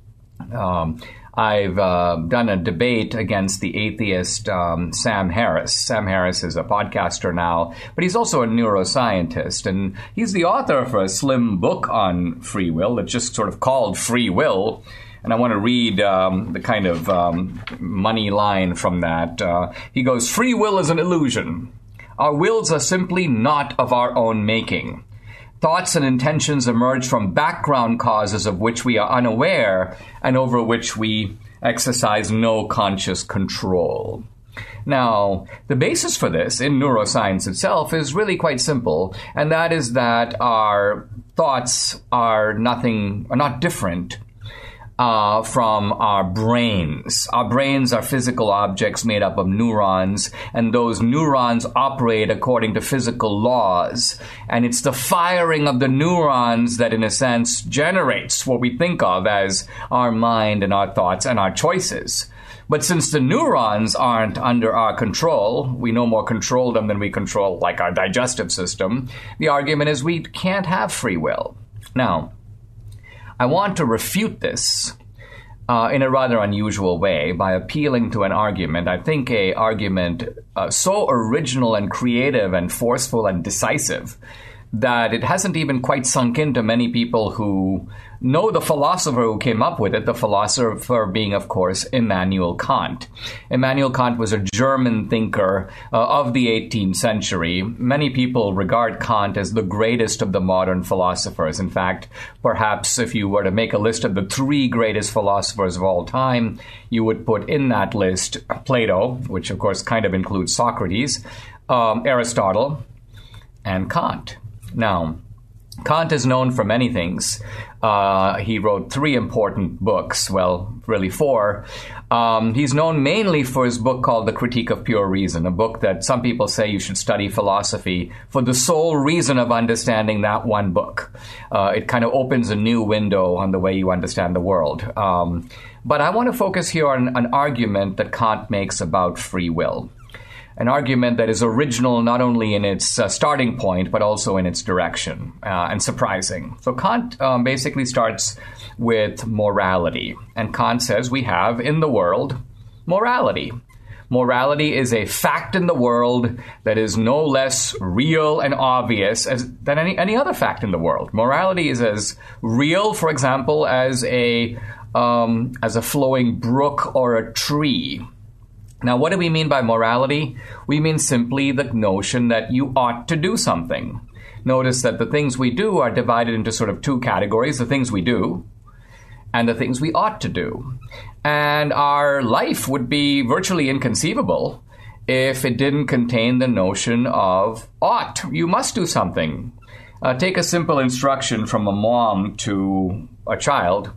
I've done a debate against the atheist Sam Harris. Sam Harris is a podcaster now, but he's also a neuroscientist. And he's the author of a slim book on free will that's just sort of called Free Will. And I want to read the kind of money line from that. He goes, "Free will is an illusion. Our wills are simply not of our own making. Thoughts and intentions emerge from background causes of which we are unaware and over which we exercise no conscious control." Now, the basis for this in neuroscience itself is really quite simple, and that is that our thoughts are not different from our brains. Our brains are physical objects made up of neurons, and those neurons operate according to physical laws. And it's the firing of the neurons that, in a sense, generates what we think of as our mind and our thoughts and our choices. But since the neurons aren't under our control, we no more control them than we control, like, our digestive system, the argument is we can't have free will. Now, I want to refute this in a rather unusual way by appealing to an argument. I think a argument so original and creative and forceful and decisive that it hasn't even quite sunk into many people who know the philosopher who came up with it, the philosopher being, of course, Immanuel Kant. Immanuel Kant was a German thinker of the 18th century. Many people regard Kant as the greatest of the modern philosophers. In fact, perhaps if you were to make a list of the 3 greatest philosophers of all time, you would put in that list Plato, which of course kind of includes Socrates, Aristotle, and Kant. Now, Kant is known for many things. He wrote 3 important books, well, really 4. He's known mainly for his book called The Critique of Pure Reason, a book that some people say you should study philosophy for the sole reason of understanding that one book. It kind of opens a new window on the way you understand the world. But I want to focus here on an argument that Kant makes about free will. An argument that is original not only in its starting point, but also in its direction, and surprising. So Kant basically starts with morality. And Kant says we have in the world morality. Morality is a fact in the world that is no less real and obvious than any other fact in the world. Morality is as real, for example, as a flowing brook or a tree. Now, what do we mean by morality? We mean simply the notion that you ought to do something. Notice that the things we do are divided into sort of 2 categories, the things we do and the things we ought to do. And our life would be virtually inconceivable if it didn't contain the notion of ought. You must do something. Take a simple instruction from a mom to a child.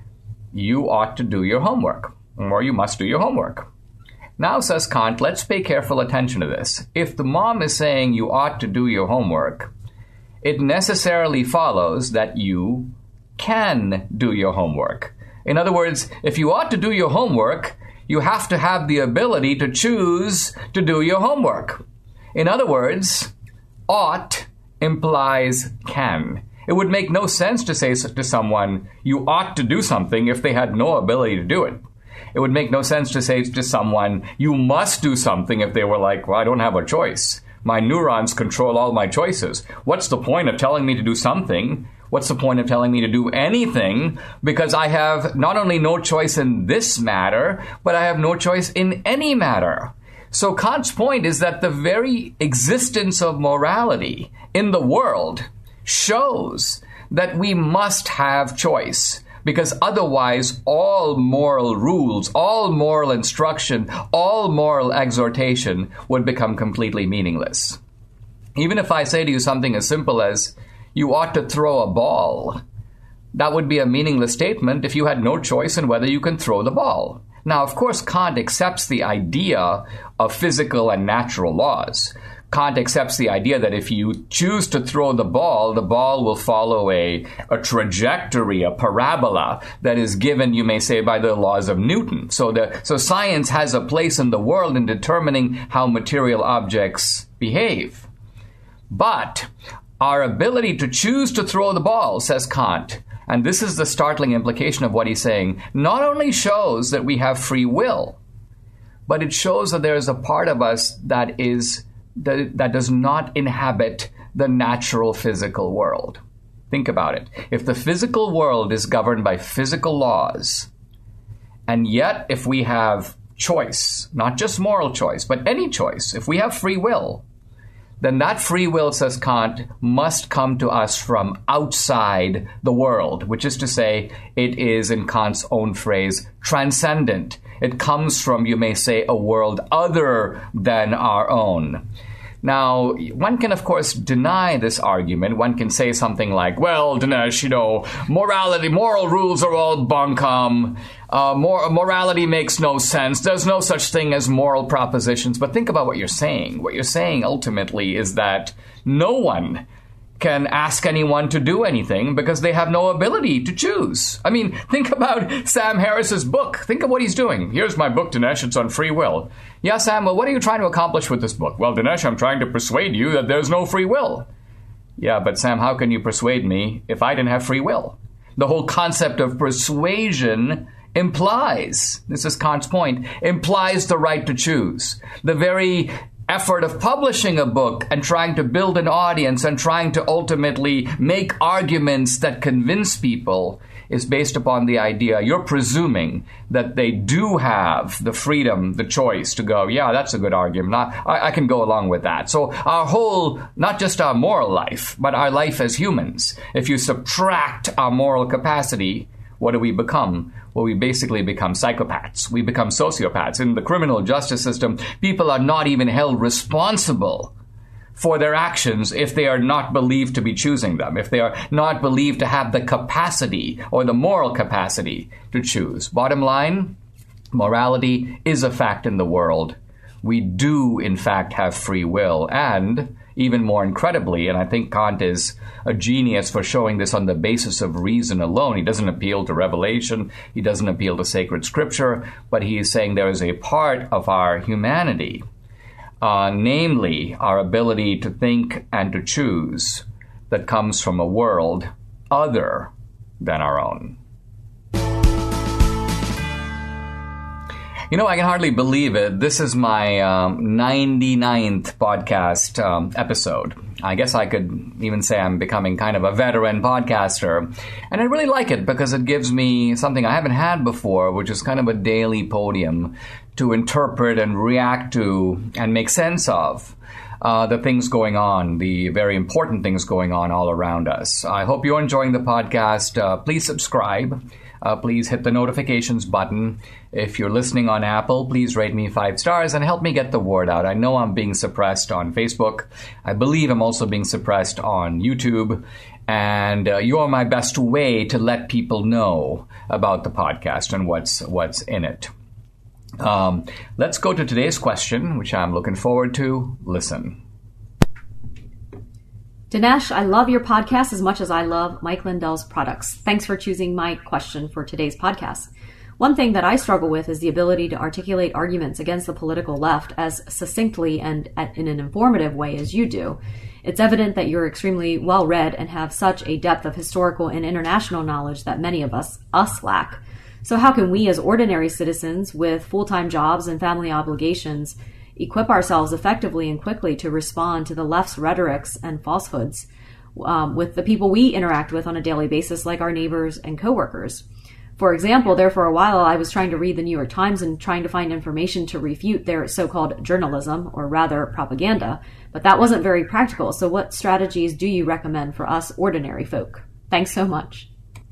You ought to do your homework, or you must do your homework. Now, says Kant, let's pay careful attention to this. If the mom is saying you ought to do your homework, it necessarily follows that you can do your homework. In other words, if you ought to do your homework, you have to have the ability to choose to do your homework. In other words, ought implies can. It would make no sense to say to someone, you ought to do something if they had no ability to do it. It would make no sense to say to someone, you must do something if they were like, well, I don't have a choice. My neurons control all my choices. What's the point of telling me to do something? What's the point of telling me to do anything? Because I have not only no choice in this matter, but I have no choice in any matter. So Kant's point is that the very existence of morality in the world shows that we must have choice. Because otherwise, all moral rules, all moral instruction, all moral exhortation would become completely meaningless. Even if I say to you something as simple as, you ought to throw a ball, that would be a meaningless statement if you had no choice in whether you can throw the ball. Now, of course, Kant accepts the idea of physical and natural laws. Kant accepts the idea that if you choose to throw the ball will follow a trajectory, a parabola that is given, you may say, by the laws of Newton. So science has a place in the world in determining how material objects behave. But our ability to choose to throw the ball, says Kant, and this is the startling implication of what he's saying, not only shows that we have free will, but it shows that there is a part of us that does not inhabit the natural physical world. Think about it. If the physical world is governed by physical laws, and yet if we have choice, not just moral choice, but any choice, if we have free will, then that free will, says Kant, must come to us from outside the world, which is to say, it is, in Kant's own phrase, transcendent. It comes from, you may say, a world other than our own. Now, one can, of course, deny this argument. One can say something like, well, Dinesh, moral rules are all bunkum. Morality makes no sense. There's no such thing as moral propositions. But think about what you're saying. What you're saying ultimately is that no one can ask anyone to do anything because they have no ability to choose. I mean, think about Sam Harris's book. Think of what he's doing. Here's my book, Dinesh. It's on free will. Yeah, Sam, well, what are you trying to accomplish with this book? Well, Dinesh, I'm trying to persuade you that there's no free will. Yeah, but Sam, how can you persuade me if I didn't have free will? The whole concept of persuasion implies, this is Kant's point, implies the right to choose. The very effort of publishing a book and trying to build an audience and trying to ultimately make arguments that convince people is based upon the idea you're presuming that they do have the freedom, the choice to go, yeah, that's a good argument. I can go along with that. So our whole, not just our moral life, but our life as humans, if you subtract our moral capacity, what do we become? Well, we basically become psychopaths. We become sociopaths. In the criminal justice system, people are not even held responsible for their actions if they are not believed to be choosing them, if they are not believed to have the capacity or the moral capacity to choose. Bottom line, morality is a fact in the world. We do, in fact, have free will. And even more incredibly, and I think Kant is a genius for showing this on the basis of reason alone. He doesn't appeal to revelation. He doesn't appeal to sacred scripture. But he is saying there is a part of our humanity, namely our ability to think and to choose, that comes from a world other than our own. You know, I can hardly believe it. This is my 99th podcast episode. I guess I could even say I'm becoming kind of a veteran podcaster. And I really like it because it gives me something I haven't had before, which is kind of a daily podium to interpret and react to and make sense of the things going on, the very important things going on all around us. I hope you're enjoying the podcast. Please subscribe. Please hit the notifications button. If you're listening on Apple, please rate me 5 stars and help me get the word out. I know I'm being suppressed on Facebook. I believe I'm also being suppressed on YouTube. And you are my best way to let people know about the podcast and what's in it. Let's go to today's question, which I'm looking forward to. Listen. Dinesh, I love your podcast as much as I love Mike Lindell's products. Thanks for choosing my question for today's podcast. One thing that I struggle with is the ability to articulate arguments against the political left as succinctly and in an informative way as you do. It's evident that you're extremely well-read and have such a depth of historical and international knowledge that many of us lack. So how can we as ordinary citizens with full-time jobs and family obligations equip ourselves effectively and quickly to respond to the left's rhetorics and falsehoods with the people we interact with on a daily basis, like our neighbors and coworkers? For example, there for a while I was trying to read the New York Times and trying to find information to refute their so-called journalism, or rather propaganda, but that wasn't very practical. So what strategies do you recommend for us ordinary folk? Thanks so much.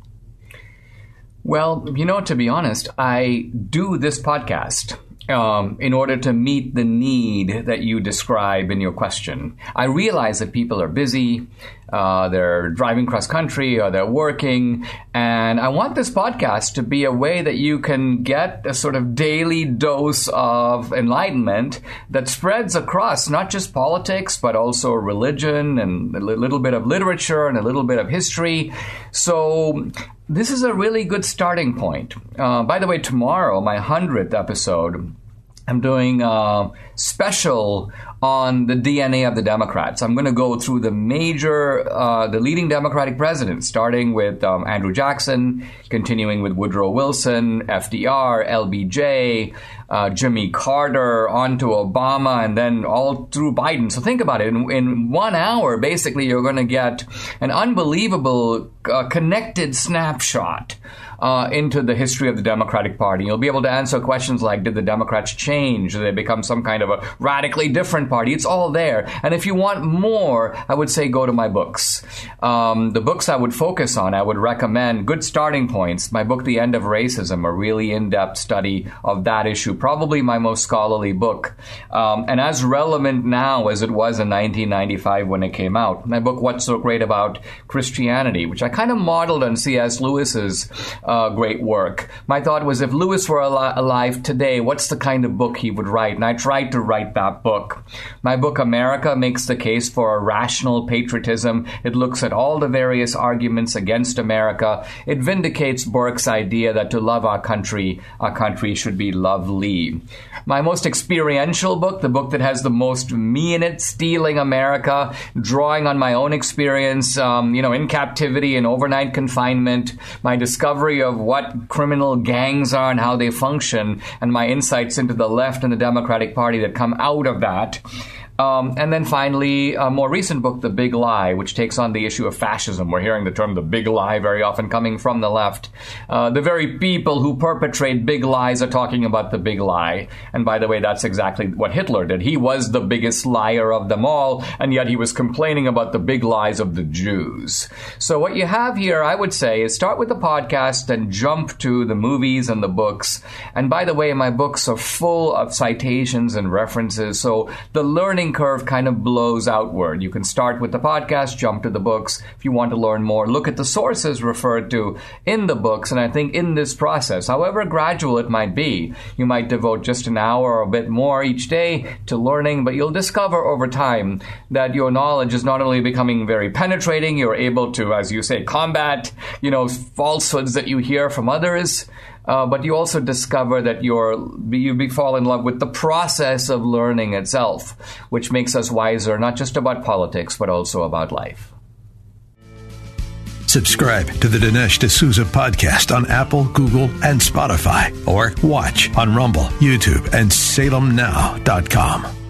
Well, you know, to be honest, I do this podcast in order to meet the need that you describe in your question. I realize that people are busy, they're driving cross country, or they're working, and I want this podcast to be a way that you can get a sort of daily dose of enlightenment that spreads across not just politics, but also religion and a little bit of literature and a little bit of history. So this is a really good starting point. By the way, tomorrow, my 100th episode, I'm doing a special on the DNA of the Democrats. I'm going to go through the leading Democratic presidents, starting with Andrew Jackson, continuing with Woodrow Wilson, FDR, LBJ, Jimmy Carter, on to Obama, and then all through Biden. So think about it. In 1 hour, basically, you're going to get an unbelievable connected snapshot into the history of the Democratic Party. You'll be able to answer questions like, did the Democrats change? Did they become some kind of a radically different party? It's all there. And if you want more, I would say go to my books. The books I would focus on, I would recommend good starting points. My book, The End of Racism, a really in-depth study of that issue, probably my most scholarly book. And as relevant now as it was in 1995 when it came out. My book, What's So Great About Christianity, which I kind of modeled on C.S. Lewis's great work. My thought was, if Lewis were alive today, what's the kind of book he would write? And I tried to write that book. My book, America, makes the case for a rational patriotism. It looks at all the various arguments against America. It vindicates Burke's idea that to love our country should be lovely. be. My most experiential book, the book that has the most me in it, Stealing America, drawing on my own experience, in captivity and overnight confinement, my discovery of what criminal gangs are and how they function, and my insights into the left and the Democratic Party that come out of that. And then finally, a more recent book, The Big Lie, which takes on the issue of fascism. We're hearing the term the big lie very often coming from the left. The very people who perpetrate big lies are talking about the big lie. And by the way, that's exactly what Hitler did. He was the biggest liar of them all, and yet he was complaining about the big lies of the Jews. So what you have here, I would say, is start with the podcast and jump to the movies and the books. And by the way, my books are full of citations and references, so the learning curve kind of blows outward. You can start with the podcast, jump to the books. If you want to learn more, look at the sources referred to in the books. And I think in this process, however gradual it might be, you might devote just an hour or a bit more each day to learning, but you'll discover over time that your knowledge is not only becoming very penetrating, you're able to, as you say, combat, falsehoods that you hear from others. But you also discover that you fall in love with the process of learning itself, which makes us wiser, not just about politics, but also about life. Subscribe to the Dinesh D'Souza podcast on Apple, Google, and Spotify, or watch on Rumble, YouTube, and SalemNow.com.